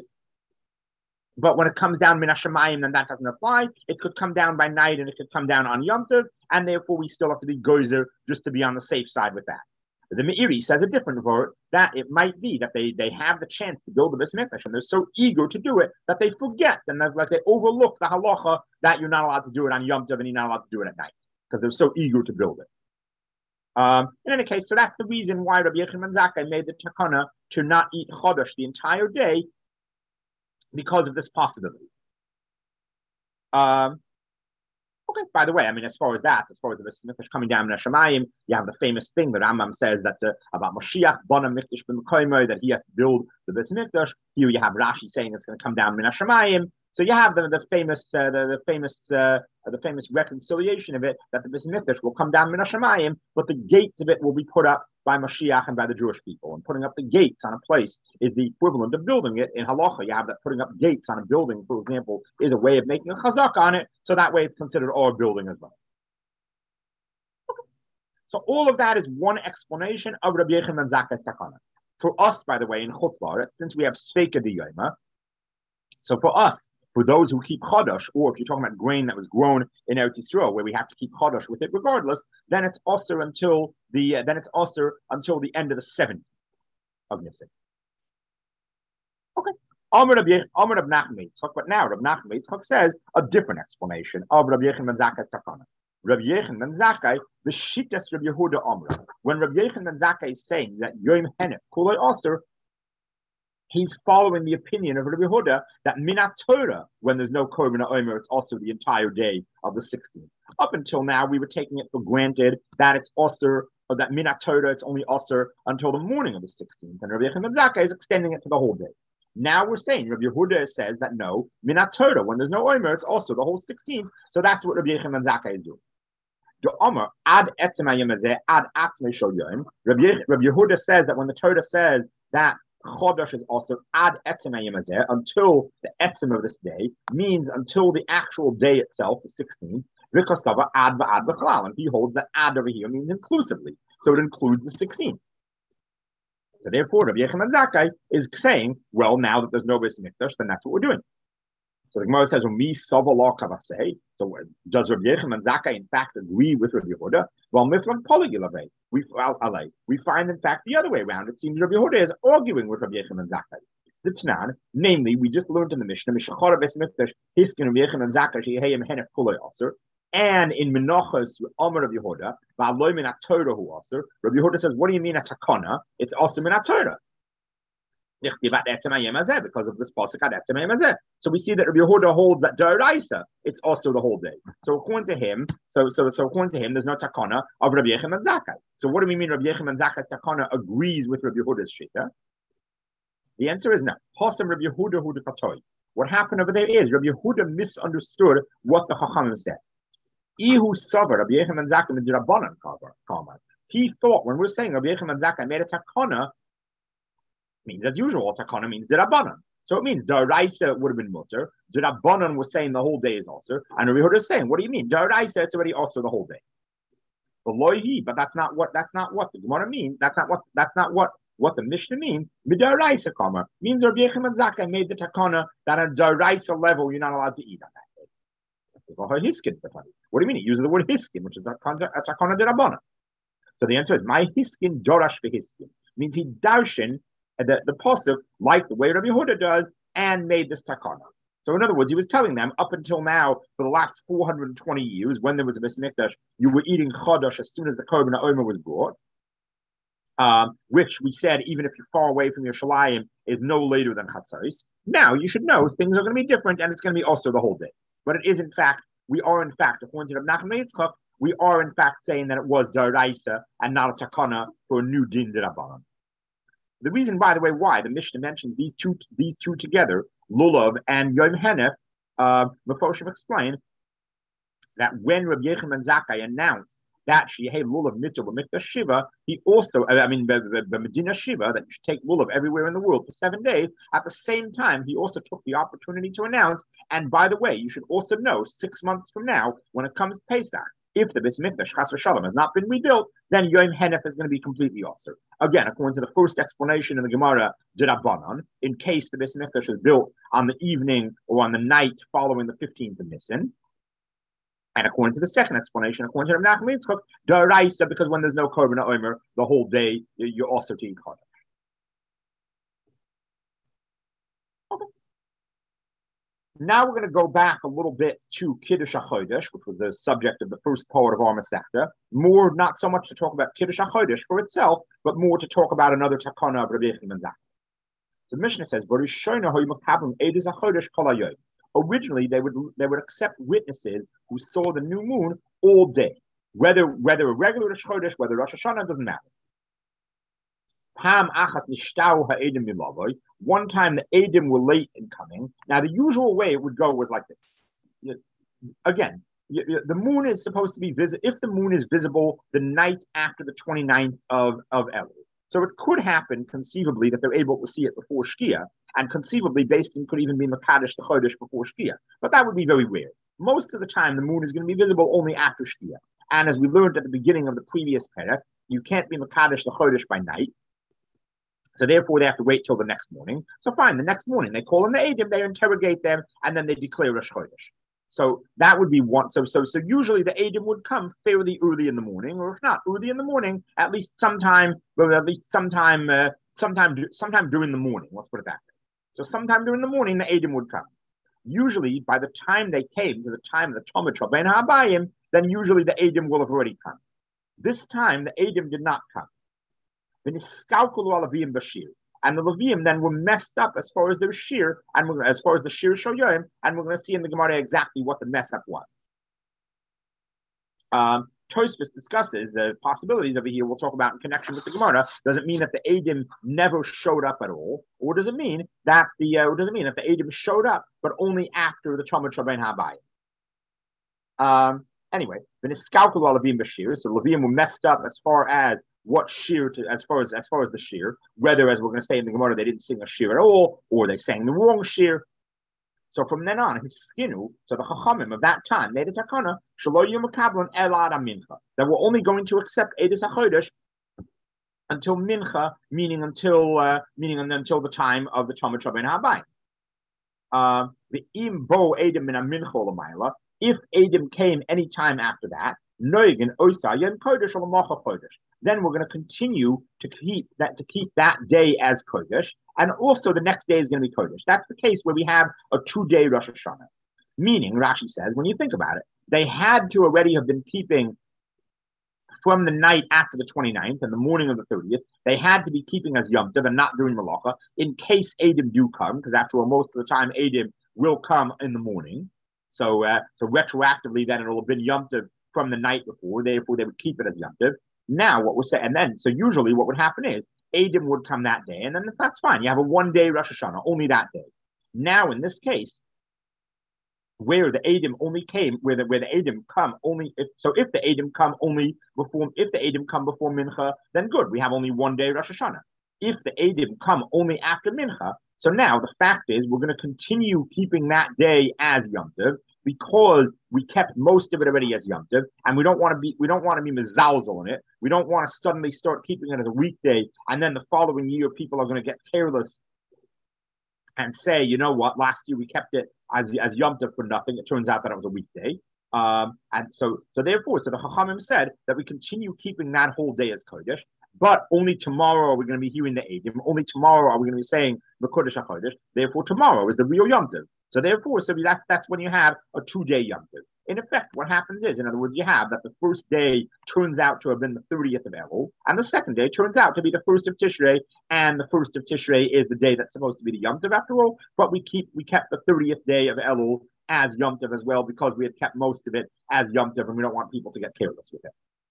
But when it comes down Min HaShamayim, then that doesn't apply. It could come down by night, and it could come down on Yom Tov, and therefore we still have to be gozer just to be on the safe side with that. The Meiri says a different word, that it might be that they, they have the chance to build the Beis Hamikdash, and they're so eager to do it that they forget, and like they overlook the halacha that you're not allowed to do it on Yom Tov and you're not allowed to do it at night, because they're so eager to build it. Um, in any case, so that's the reason why Rabbi Yochanan ben Zakkai made the takana to not eat chodesh the entire day, because of this possibility. Um, okay, by the way, I mean, as far as that, as far as the Beis Hamikdash coming down in Hashemayim, you have the famous thing that Rambam says that uh, about Mashiach, Bona Mikdash b'Mekoimo, that he has to build the Beis Hamikdash. Here you have Rashi saying it's going to come down in Hashemayim. So you have the, the famous, uh, the, the famous, uh, the famous reconciliation of it, that the Beis Hamikdash will come down in Hashemayim, but the gates of it will be put up by Mashiach and by the Jewish people. And putting up the gates on a place is the equivalent of building it. In halacha, you have that putting up gates on a building, for example, is a way of making a chazak on it. So that way it's considered our building as well. Okay. So all of that is one explanation of Rabbi Yochanan ben Zakkai's takana. For us, by the way, in Chutz La'aretz, since we have Sveika D'Yoma, so for us, for those who keep Chodesh, or if you're talking about grain that was grown in Eretz Yisrael, where we have to keep Chodesh with it regardless, then it's Osir until the uh, then it's Osir until the end of the seventh of Nisan. Okay. Amar Rab Nachman Yitzchak, but now Rab Nachman Yitzchak says a different explanation of Rabbi Yochanan ben Zakkai's takana. Rabbi Yochanan ben Zakkai, the Shittas Rabbi Yehuda Amra. When Rabbi Yochanan ben Zakkai is saying that Yom Henef Kulei Osir, he's following the opinion of Rabbi Yehuda that Minat Torah, when there's no Korban Omer, it's also the entire day of the sixteenth. Up until now, we were taking it for granted that it's Osir, or that Minat Torah, it's only Osir until the morning of the sixteenth. And Rabbi Yochanan ben Zakkai is extending it to the whole day. Now we're saying Rabbi Yehuda says that no, Minat Torah, when there's no Omer, it's also the whole sixteenth. So that's what Rabbi Yochanan ben Zakkai is doing. The Omer, ad etzem hayom hazeh, ad atzmei shel yom. Rabbi Yehuda says that when the Torah says that Chodesh is also ad etzem hayom hazeh, until the etzem of this day, means until the actual day itself, the sixteenth. V'kostava ad v'ad v'chlal, and he holds that ad over here means inclusively, so it includes the sixteenth. So therefore, Rabbi Yochanan ben Zakkai is saying, well, now that there's no Beis Hamikdash, then that's what we're doing. So the Gemara says, "Mi savala kavasei." So does Rabbi Yochanan ben Zakkai in fact agree with Rabbi Yehuda? Well, miflam polygilavei. We we find in fact the other way around. It seems Rabbi Yehuda is arguing with Rabbi Yochanan ben Zakkai. The Tanan, namely, we just learned in the Mishnah, Mishachar Beis Hamikdash hiskin Rabbi Yochanan ben Zakkai shehayim henef kulei aser, and in Menachos Amar Rabbi Yehuda va'aloy minat Torah hu aser. Rabbi Yehuda says, what do you mean a takana? It's also minat Torah. Because of this pasuk. So we see that Rabbi Yehuda holds that D'Oraisa, it's also the whole day. So according to him, so so so according to him, there's no takana of Rabbi Yochanan ben Zakkai. So what do we mean Rabbi Yochanan ben Zakkai's takana agrees with Rabbi Yehuda's shita? The answer is no. Hosam Rabbi Yehuda hu dekatoi. What happened over there is Rabbi Yehuda misunderstood what the Chachamim said. Ihu savar Rabbi Yochanan ben Zakkai midrabanan kama. He thought when we're saying Rabbi Yochanan ben Zakkai made a takana, means as usual, takana means derabanan. So it means Daraisa would have been mutter. Rabbanon was saying the whole day is also. And Rabbi Huda is saying, what do you mean? Daraisa, it's already also the whole day. But that's not what that's not what the Gemara means. That's not what that's not what what the Mishnah means. Midaraisa kama means Rabbi Yechim Zaka made the takana that at Daraisa level you're not allowed to eat on that day. What do you mean? He uses the word hiskin, which is a takana de Rabbana. So the answer is my hiskin dorash behiskin means he darshan the the pasuk like the way Rabbi Yehuda does and made this takana. So in other words, he was telling them up until now, for the last four hundred twenty years, when there was a Beis Mikdash, you were eating chodesh as soon as the korban ha'omer was brought, um, which we said, even if you're far away from your shalayim, is no later than chatzos. Now you should know things are going to be different, and it's going to be also the whole day. But it is in fact, we are in fact, according to Rav Nachman Yitzchak, we are in fact saying that it was daraisa and not a takana for a new din d'Rabbanan. The reason, by the way, why the Mishnah mentions these two these two together, Lulav and Yom Henef, uh, Mephoshim explained that when Rabbi Yechim Zakkai announced that she hey Lulav mitzvah b'mikdash Shiva, he also, I mean, the Medina Shiva, that you should take Lulav everywhere in the world for seven days. At the same time, he also took the opportunity to announce, and by the way, you should also know six months from now, when it comes to Pesach, if the Beis Mikdash Chas v'Shalom has not been rebuilt, then Yom Henef is going to be completely also. Again, according to the first explanation in the Gemara, D'Rabbanan, in case the Beis Mikdash is built on the evening or on the night following the fifteenth of Nisan, and according to the second explanation, according to Rav Nachman Yitzchak, Daraisa, because when there's no korban ha'omer, the whole day you're also to eat chodesh. Now we're going to go back a little bit to Kiddush HaChodesh, which was the subject of the first part of our Masechta. More, not so much to talk about Kiddush HaChodesh for itself, but more to talk about another takana of Rabbi Yechim Zakkai. So the Mishnah says, originally they would they would accept witnesses who saw the new moon all day, whether whether a regular Rosh Chodesh, whether Rosh Hashanah, doesn't matter. One time the Edim were late in coming. Now the usual way it would go was like this. Again, the moon is supposed to be visible. If the moon is visible the night after the twenty-ninth of, of Elul. So it could happen conceivably that they're able to see it before Shkia, and conceivably Basin could even be Makadosh the Chodesh before Shkia. But that would be very rare. Most of the time the moon is going to be visible only after Shkia. And as we learned at the beginning of the previous parak, you can't be Makadosh the Chodesh by night. So therefore, they have to wait till the next morning. So fine, the next morning, they call in the Eidim, they interrogate them, and then they declare Rosh Chodesh. So that would be one. So so so usually the Eidim would come fairly early in the morning, or if not early in the morning, at least sometime, well, at least sometime, uh, sometime, sometime during the morning. Let's put it that way. So sometime during the morning, the Eidim would come. Usually, by the time they came to the time of the Talmud Rabbeinu Habayim, then usually the Eidim will have already come. This time, the Eidim did not come. And the Levium then were messed up as far as their shir, and as far as the shir shoyim, and we're going to see in the Gemara exactly what the mess up was. Um, Tosfos discusses the possibilities over here. We'll talk about in connection with the Gemara. Does it mean that the Eidim never showed up at all, or does it mean that the? Uh, or does it mean that the Eidim showed up but only after the Talmud Rabbeinu Habayim? Um. Anyway, the Niskalkul Levim b'shir. So Levium were messed up as far as what shir to as far as as far as the shir, whether, as we're going to say in the Gemara, they didn't sing a shir at all, or they sang the wrong shir. So from then on, his skinu, so the Chachamim of that time made a takana shelo yom mekablan elad mincha, that we're only going to accept Eidos HaChodesh until mincha, meaning until uh, meaning until the time of the Talmud Rabbeinu Habayim. Uh, the im bo Eidim min mincha l'mayla, if Eidim came any time after that, noigen osa yom kodesh or l'macha kodesh. Then we're going to continue to keep that to keep that day as Kodesh, and also the next day is going to be Kodesh. That's the case where we have a two-day Rosh Hashanah. Meaning, Rashi says, when you think about it, they had to already have been keeping from the night after the twenty-ninth and the morning of the thirtieth. They had to be keeping as Yom Tov and not doing Malacha in case Eidim do come, because after all, most of the time Eidim will come in the morning. So, uh, so retroactively, then it will have been Yom Tov from the night before. Therefore, they would keep it as Yom Tov. Now, what we're saying, and then, so usually what would happen is, Eidim would come that day, and then that's fine. You have a one-day Rosh Hashanah, only that day. Now, in this case, where the Eidim only came, where the where the Eidim come only, if, so if the Eidim come only before, if the Eidim come before Mincha, then good, we have only one day Rosh Hashanah. If the Eidim come only after Mincha, So now the fact is we're going to continue keeping that day as Yom Tov because we kept most of it already as Yom Tov, and we don't want to be we don't want to be mezalzel in it. We don't want to suddenly start keeping it as a weekday, and then the following year people are going to get careless and say, you know what, last year we kept it as as Yom Tov for nothing. It turns out that it was a weekday. Um, and so, so therefore, so the Chachamim said that we continue keeping that whole day as Kodesh, but only tomorrow are we going to be hearing the Eidim. Only tomorrow are we going to be saying the Kodesh HaKodesh. Therefore, tomorrow is the real Yom Tov. So therefore, so that, that's when you have a two-day Yom Tov. In effect, what happens is, in other words, you have that the first day turns out to have been the thirtieth of Elul, and the second day turns out to be the first of Tishrei, and the first of Tishrei is the day that's supposed to be the Yom Tov after all, but we keep we kept the thirtieth day of Elul as Yom Tov as well because we had kept most of it as Yom Tov, and we don't want people to get careless with it.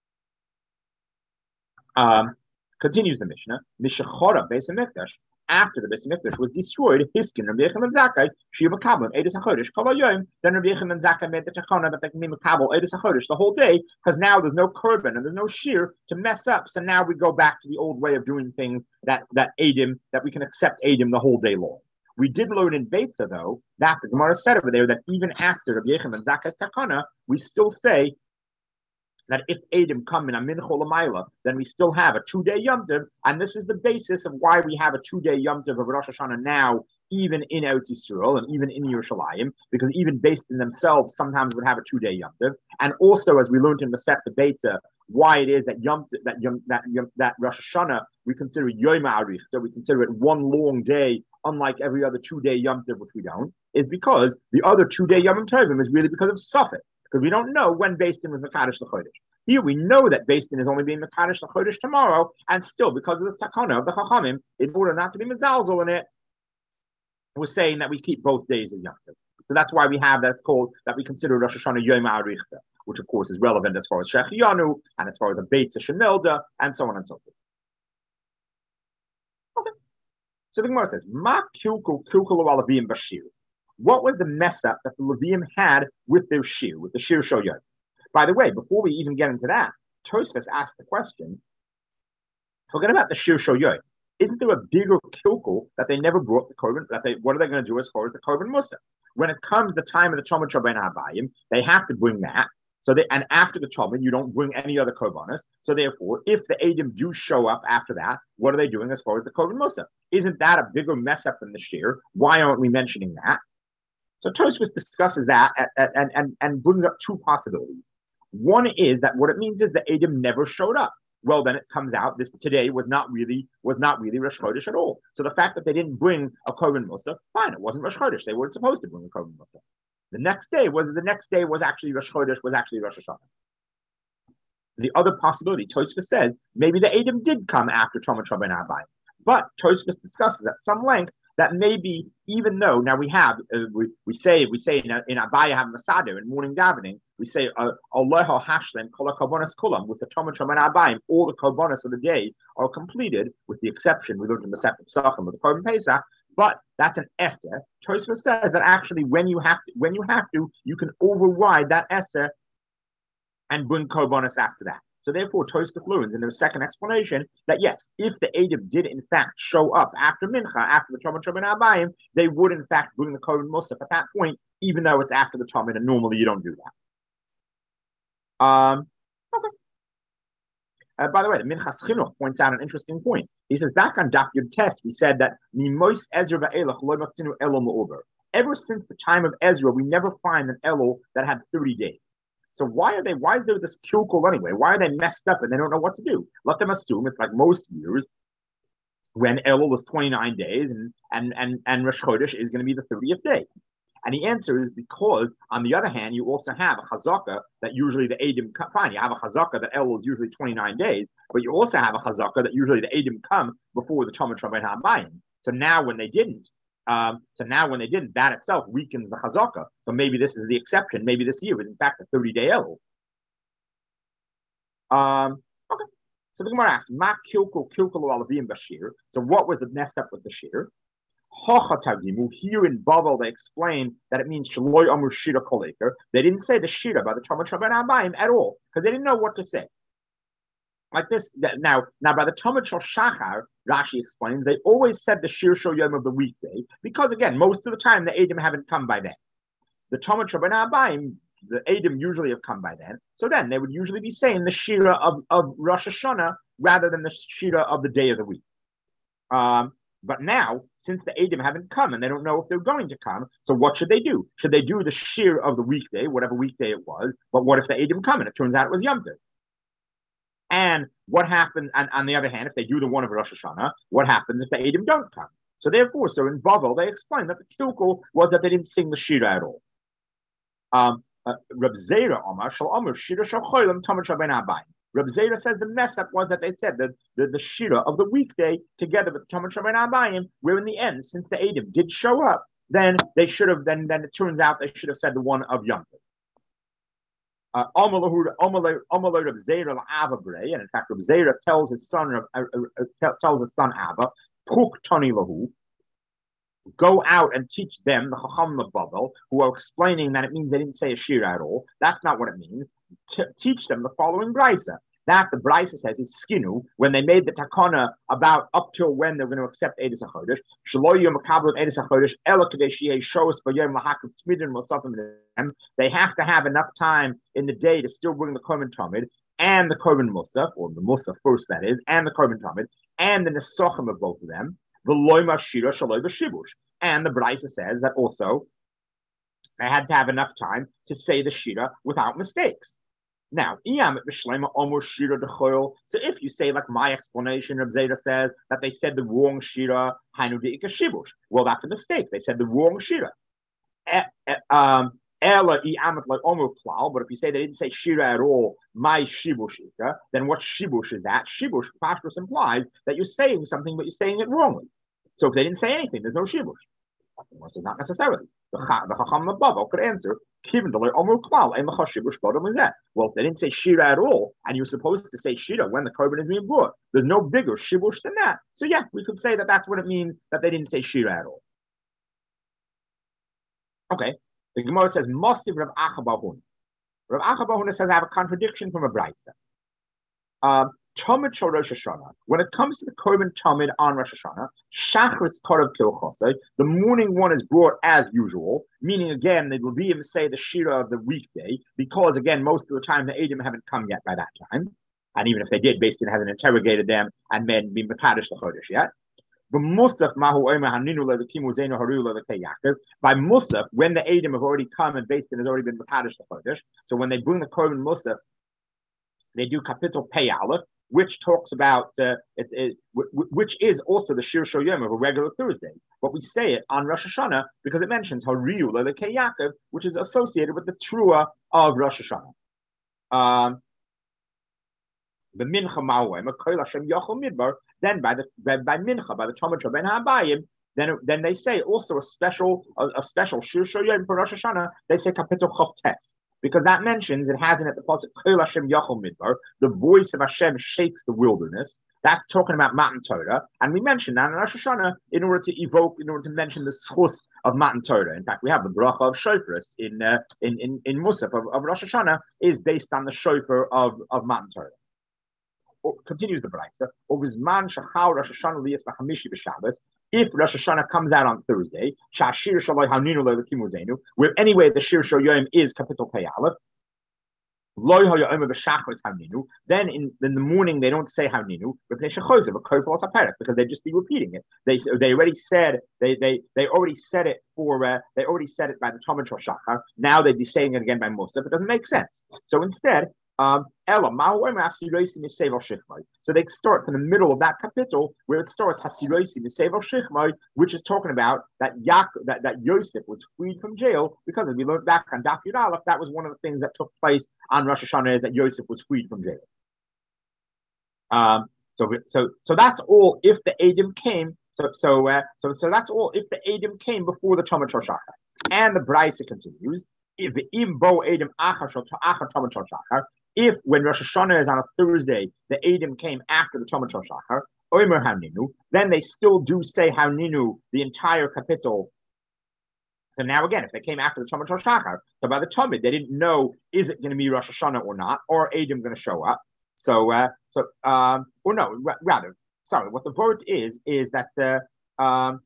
Um, continues the Mishnah, Mishachora Beis HaMikdash. After the Beis HaMikdash was destroyed, Hiskin Rabbi Yechim ben Zakkai, Shiva Kabbalah, Eidos HaChodesh, Kol HaYom, then Rabbi Yechim ben Zakkai made the Tachana that they can name a Kabbalah, Eidos HaChodesh, the whole day, because now there's no korban and there's no shear to mess up. So now we go back to the old way of doing things that that Eidim, that we can accept Eidim the whole day long. We did learn in Beitza, though, that the Gemara said over there that even after Rabbi Yechim ben Zakkai's Takana, we still say that if Eidim come in a Mincha L'mayla, then we still have a two-day Yom Tov, and this is the basis of why we have a two-day Yom Tov of Rosh Hashanah now, even in Eretz Yisrael and even in Yerushalayim, because even based in themselves sometimes would have a two-day Yom Tov, and also as we learned in the Masechta Beitza, why it is that Yom that Yom that Yom, that Rosh Hashanah we consider Yom Ha'arich, so we consider it one long day, unlike every other two-day Yom Tov, which we don't, is because the other two-day Yom Tovim is really because of Suffolk. Because we don't know when Beis Din was Mekadosh L'Chodesh. Here we know that Beis Din is only being Mekadosh L'Chodesh tomorrow, and still, because of this takana of the Chachamim, in order not to be mezalzel in it, we're saying that we keep both days as Yom Tov. So that's why we have that's called, that we consider Rosh Hashanah Yom Ha'arichta, which of course is relevant as far as Shechianu, and as far as the Beitza Shenilda, and so on and so forth. Okay. So the Gemara says, Ma kilkul kilkul alavim bashir. What was the mess up that the Levium had with their shir, with the shir shoyot? By the way, before we even get into that, Tosfos asked the question, forget about the shir shoyot. Isn't there a bigger kilkul that they never brought the korban? That they, what are they going to do as far as the korban musa? When it comes the time of the Chomet Rabbein Habayim, they have to bring that. So they, and after the Chomet, you don't bring any other korbanos. So therefore, if the Eidim do show up after that, what are they doing as far as the korban musa? Isn't that a bigger mess up than the shir? Why aren't we mentioning that? So Tosfos discusses that and, and, and, and brings up two possibilities. One is that what it means is that Eidim never showed up. Well, then it comes out this today was not really was not really Rosh Chodesh at all. So the fact that they didn't bring a korban musa, fine, it wasn't Rosh Chodesh. They weren't supposed to bring a korban musa. The next day was the next day was actually Rosh Chodesh, was actually Rosh Hashanah. The other possibility, Tosfos says, maybe the Eidim did come after Chomet Rabbein Habayim, but Tosfos discusses at some length that maybe even though now we have uh, we, we say we say in, in Abaya have Masada in morning davening we say Allah Hashlem Kol HaKarbonos Kulam with the Chomet Rabbein Habayim, all the korbanos of the day are completed with the exception we learned in the Masechta Pesachim with the Korban Pesach, but that's an Eser. Tosfos says that actually when you have to when you have to you can override that Eser and bring korbanos after that. So therefore, Tosfos learns in the second explanation that yes, if the Eidim did in fact show up after Mincha, after the Chomet Rabbein Habayim, they would in fact bring the Korban Musaf at that point, even though it's after the Chomet, and normally you don't do that. Um, okay. Uh, by the way, the Minchas Chinuch points out an interesting point. He says back on Daf Yud Tes, we said that Mimois Ezra va'elach lo matzinu Elul me'over. Ever since the time of Ezra, we never find an Elul that had thirty days. So why are they? Why is there this kilkul anyway? Why are they messed up and they don't know what to do? Let them assume it's like most years when Elul was twenty-nine days and and and and Rosh Chodesh is going to be the thirtieth day. And the answer is because, on the other hand, you also have a chazaka that usually the Eidim come. Fine, you have a chazaka that Elul is usually twenty-nine days, but you also have a chazaka that usually the Eidim come before the Chomet Rabbein Habayim. So now when they didn't, Um, so now when they didn't, that itself weakens the chazaka. So maybe this is the exception. Maybe this year was in fact a thirty-day Elul. Um, okay. So the Gemara asks, Ma kilkul kilkul alavim bashir. So what was the mess up with the shir? Hachatagimu. Here in Bavel they explain that it means shloy amur shira koleker. They didn't say the shira by the Chomet Rabbein Habayim at all because they didn't know what to say. like this. Now, now by the Talmud Shal Shachar, Rashi explains, they always said the Shir Shal Yom of the weekday, because again, most of the time the Eidim haven't come by then. The Talmud Shal Ben Abayim, the Eidim usually have come by then. So then they would usually be saying the Shira of, of Rosh Hashanah rather than the Shira of the day of the week. Um, but now, since the Eidim haven't come and they don't know if they're going to come, so what should they do? Should they do the Shir of the weekday, whatever weekday it was? But what if the Eidim come and it turns out it was Yom Tov? And what happens, and on the other hand, if they do the one of Rosh Hashanah, what happens if the Eidim don't come? So therefore, so in Bavel, they explained that the kilkul was that they didn't sing the Shira at all. Um, uh, Reb Zera Omar, Shal Omar, Shira Shal Cholim, Talmud Shal Ben Abayim. Reb Zera says the mess up was that they said that the, the Shira of the weekday together with the Talmud Shal Ben Abayim, where in the end, since the Eidim did show up, then they should have, then, then it turns out they should have said the one of Yom Tov. Uh, and in fact, Reb Zera tells his son, uh, uh, tells his son Abba, go out and teach them, the Chacham of Bavel, who are explaining that it means they didn't say a shira at all. That's not what it means. T- teach them the following brisa. That the brisa says is skinu, when they made the takana about up till when they're going to accept Eidos HaChodesh, shelo yom makabel Eidos HaChodesh, ela kadei sheyeh shos b'yom lahakav tmidin l'safim them. They have to have enough time in the day to still bring the korban tamid and the korban musaf, or the musaf first that is, and the korban tamid, and the nesachim of both of them. And the Brisa says that also they had to have enough time to say the Shira without mistakes. Now, so if you say, like my explanation of Zeta says, that they said the wrong Shira, well, that's a mistake. They said the wrong Shira. Um, but if you say they didn't say Shira at all, my shibush, then what shibush is that? Shibush, Pashtus implies that you're saying something, but you're saying it wrongly. So if they didn't say anything, there's no shibush. So not necessarily. The Chacham of Bavel could answer, well, if they didn't say Shira at all, and you're supposed to say Shira when the korban is being brought, there's no bigger shibush than that. So yeah, we could say that that's what it means that they didn't say Shira at all. Okay. The Gemara says, Mostiv Rav Acha bar Huna. Rav Acha bar Huna says, I have a contradiction from a Brisa. Um, Talmud Shal Rosh Hashanah. When it comes to the korban Talmud on Rosh Hashanah, Shachris Korav Kilchosei, the morning one is brought as usual, meaning again, the Levim say the Shira of the weekday, because again, most of the time the Eidim haven't come yet by that time. And even if they did, Beis Din hasn't interrogated them and then been Mekadosh the Chodesh yet. By Musaf, when the Eidim have already come and Beis Din has already been Mekadosh the Chodesh, so when they bring the korban Musaf, they do Kapitel Pei Aleph, which talks about uh, it, it, w- w- which is also the Shir Shal Yom of a regular Thursday, but we say it on Rosh Hashanah because it mentions Hariu Lelekei Yaakov, which is associated with the Trua of Rosh Hashanah. Um, the Mincha Ma'oim, Koil Hashem Yochel Midbar. Then by the by, by Mincha, by the Talmud Shal Ben Abayim, then then they say also a special a, a special Shir Shal Yom for Rosh Hashanah. They say Kapitel Chof Tes. Because that mentions, it has in it the pasuk Koil Hashem Yochel Midbar, the voice of Hashem shakes the wilderness. That's talking about Matan Torah, and we mentioned that in Rosh Hashanah in order to evoke, in order to mention the schus of Matan Torah. In fact, we have the bracha of Shofris in uh, in in in Musaf of, of Rosh Hashanah is based on the shofar of of Matan Torah. Continues the Brisa. If Rosh Hashanah comes out on Thursday, where anyway the Shir Shal Yom is Kapitel Pei Aleph, then in, in the morning they don't say Haninu, because they just be repeating it. They they already said they they they already said it for uh, they already said it by the Talmud Shal Shachar. Now they'd be saying it again by Musaf. It doesn't make sense. So instead. Um, so they start from the middle of that kapitel where it starts Hasiroisi Misevel Shechmai, which is talking about that Yak, that, that Yosef was freed from jail because if we look back on Daf Yud Aleph, that was one of the things that took place on Rosh Hashanah, that Yosef was freed from jail. Um, so so so that's all if the Eidim came. So so uh, so so that's all if the Eidim came before the Talmud Shal Shachar. And the Brisa continues. If the Imbo Eidim Achar Shal Talmud Shal Shachar. If when Rosh Hashanah is on a Thursday, the Eidim came after the Talmud Shal Shachar, Omer Haninu, then they still do say Haninu the entire kapitel. So now again, if they came after the Talmud Shal Shachar, so by the Talmud they didn't know is it going to be Rosh Hashanah or not, or Eidim going to show up. So, uh, so, um, or no, r- rather, sorry, what the word is is that the um,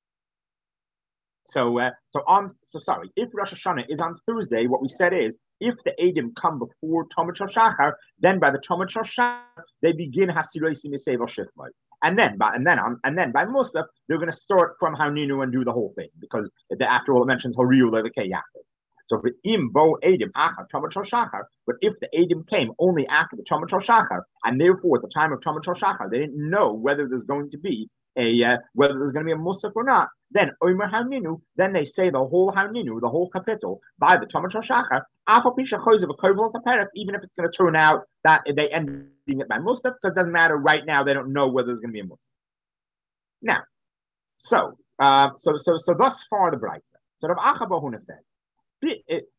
so, uh, so on, so sorry, if Rosh Hashanah is on Thursday, what we said is if the Eidim come before Tomat Shachar, then by the Tomat Shachar they begin Hasiroisi Miseval Shichloi. And then, by, and then, on, and then by Musaf, they're going to start from Haninu and do the whole thing because the, after all, it mentions Horiu Levike Yaakov. So for im bo edim achar tomat shachar, but if the edim came only after the tomat shachar, and therefore at the time of tomat shachar, they didn't know whether there's going to be a uh, whether there's going to be a musaf or not, then oimer haninu, then they say the whole haninu, the whole capital by the tomat shachar, even if it's going to turn out that they ending it by musaf, because it doesn't matter right now. They don't know whether there's going to be a musaf. Now, so uh, so so so thus far the brayta. So Rav Acha Bahuna said. Well,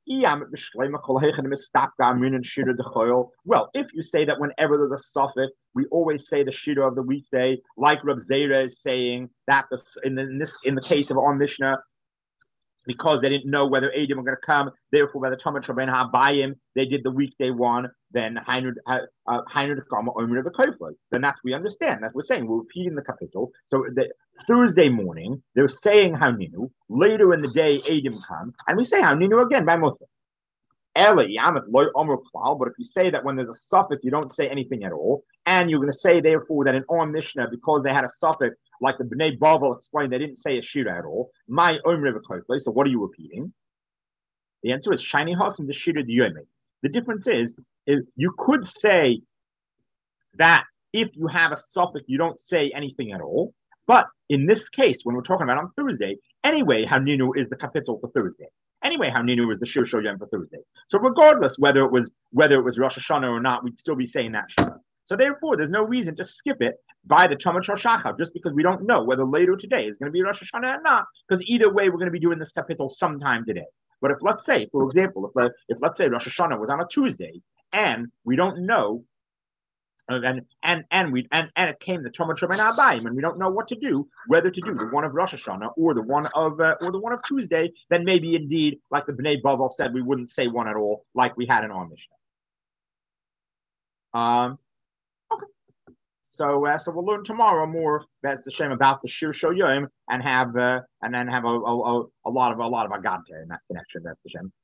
if you say that whenever there's a suffix, we always say the shira of the weekday, like Reb Zera is saying that the, in, the, in this in the case of our Mishnah, because they didn't know whether Eidim were going to come, therefore by the time of Shabbat HaBayim, they did the weekday one, then Hainu Kama Omer the Kofla. Then that's we understand. That's what we're saying. We're repeating the capital. So the Thursday morning, they're saying Hauninu. Later in the day, Eidim comes, and we say Hauninu again by Musa. But if you say that when there's a suffix, you don't say anything at all, and you're going to say therefore that in our Mishnah, because they had a suffix, like the Bnei Bavel explained, they didn't say a shira at all. My own river closely. So what are you repeating? The answer is shiny house and the shira the yomi. The difference is, is you could say that if you have a suffix, you don't say anything at all. But in this case, when we're talking about on Thursday, anyway, Haninu is the capital for Thursday. Anyway, Haninu is the Shir Shoyam for Thursday. So regardless whether it was whether it was Rosh Hashanah or not, we'd still be saying that Shir. So therefore, there's no reason to skip it by the Tomat Shachar, just because we don't know whether later today is going to be Rosh Hashanah or not. Because either way, we're going to be doing this capital sometime today. But if let's say, for example, if, if let's say Rosh Hashanah was on a Tuesday and we don't know. And and and we and, and it came the Tomat Shabbat Abayim, and we don't know what to do, whether to do the one of Rosh Hashanah or the one of uh, or the one of Tuesday. Then maybe indeed, like the Bnei Bavel said, we wouldn't say one at all, like we had in our Mishnah. Um, okay. So uh, so we'll learn tomorrow more. That's the shame about the Shir Shoyim, and have uh, and then have a, a, a, a lot of a lot of agante in that connection. That's the shame.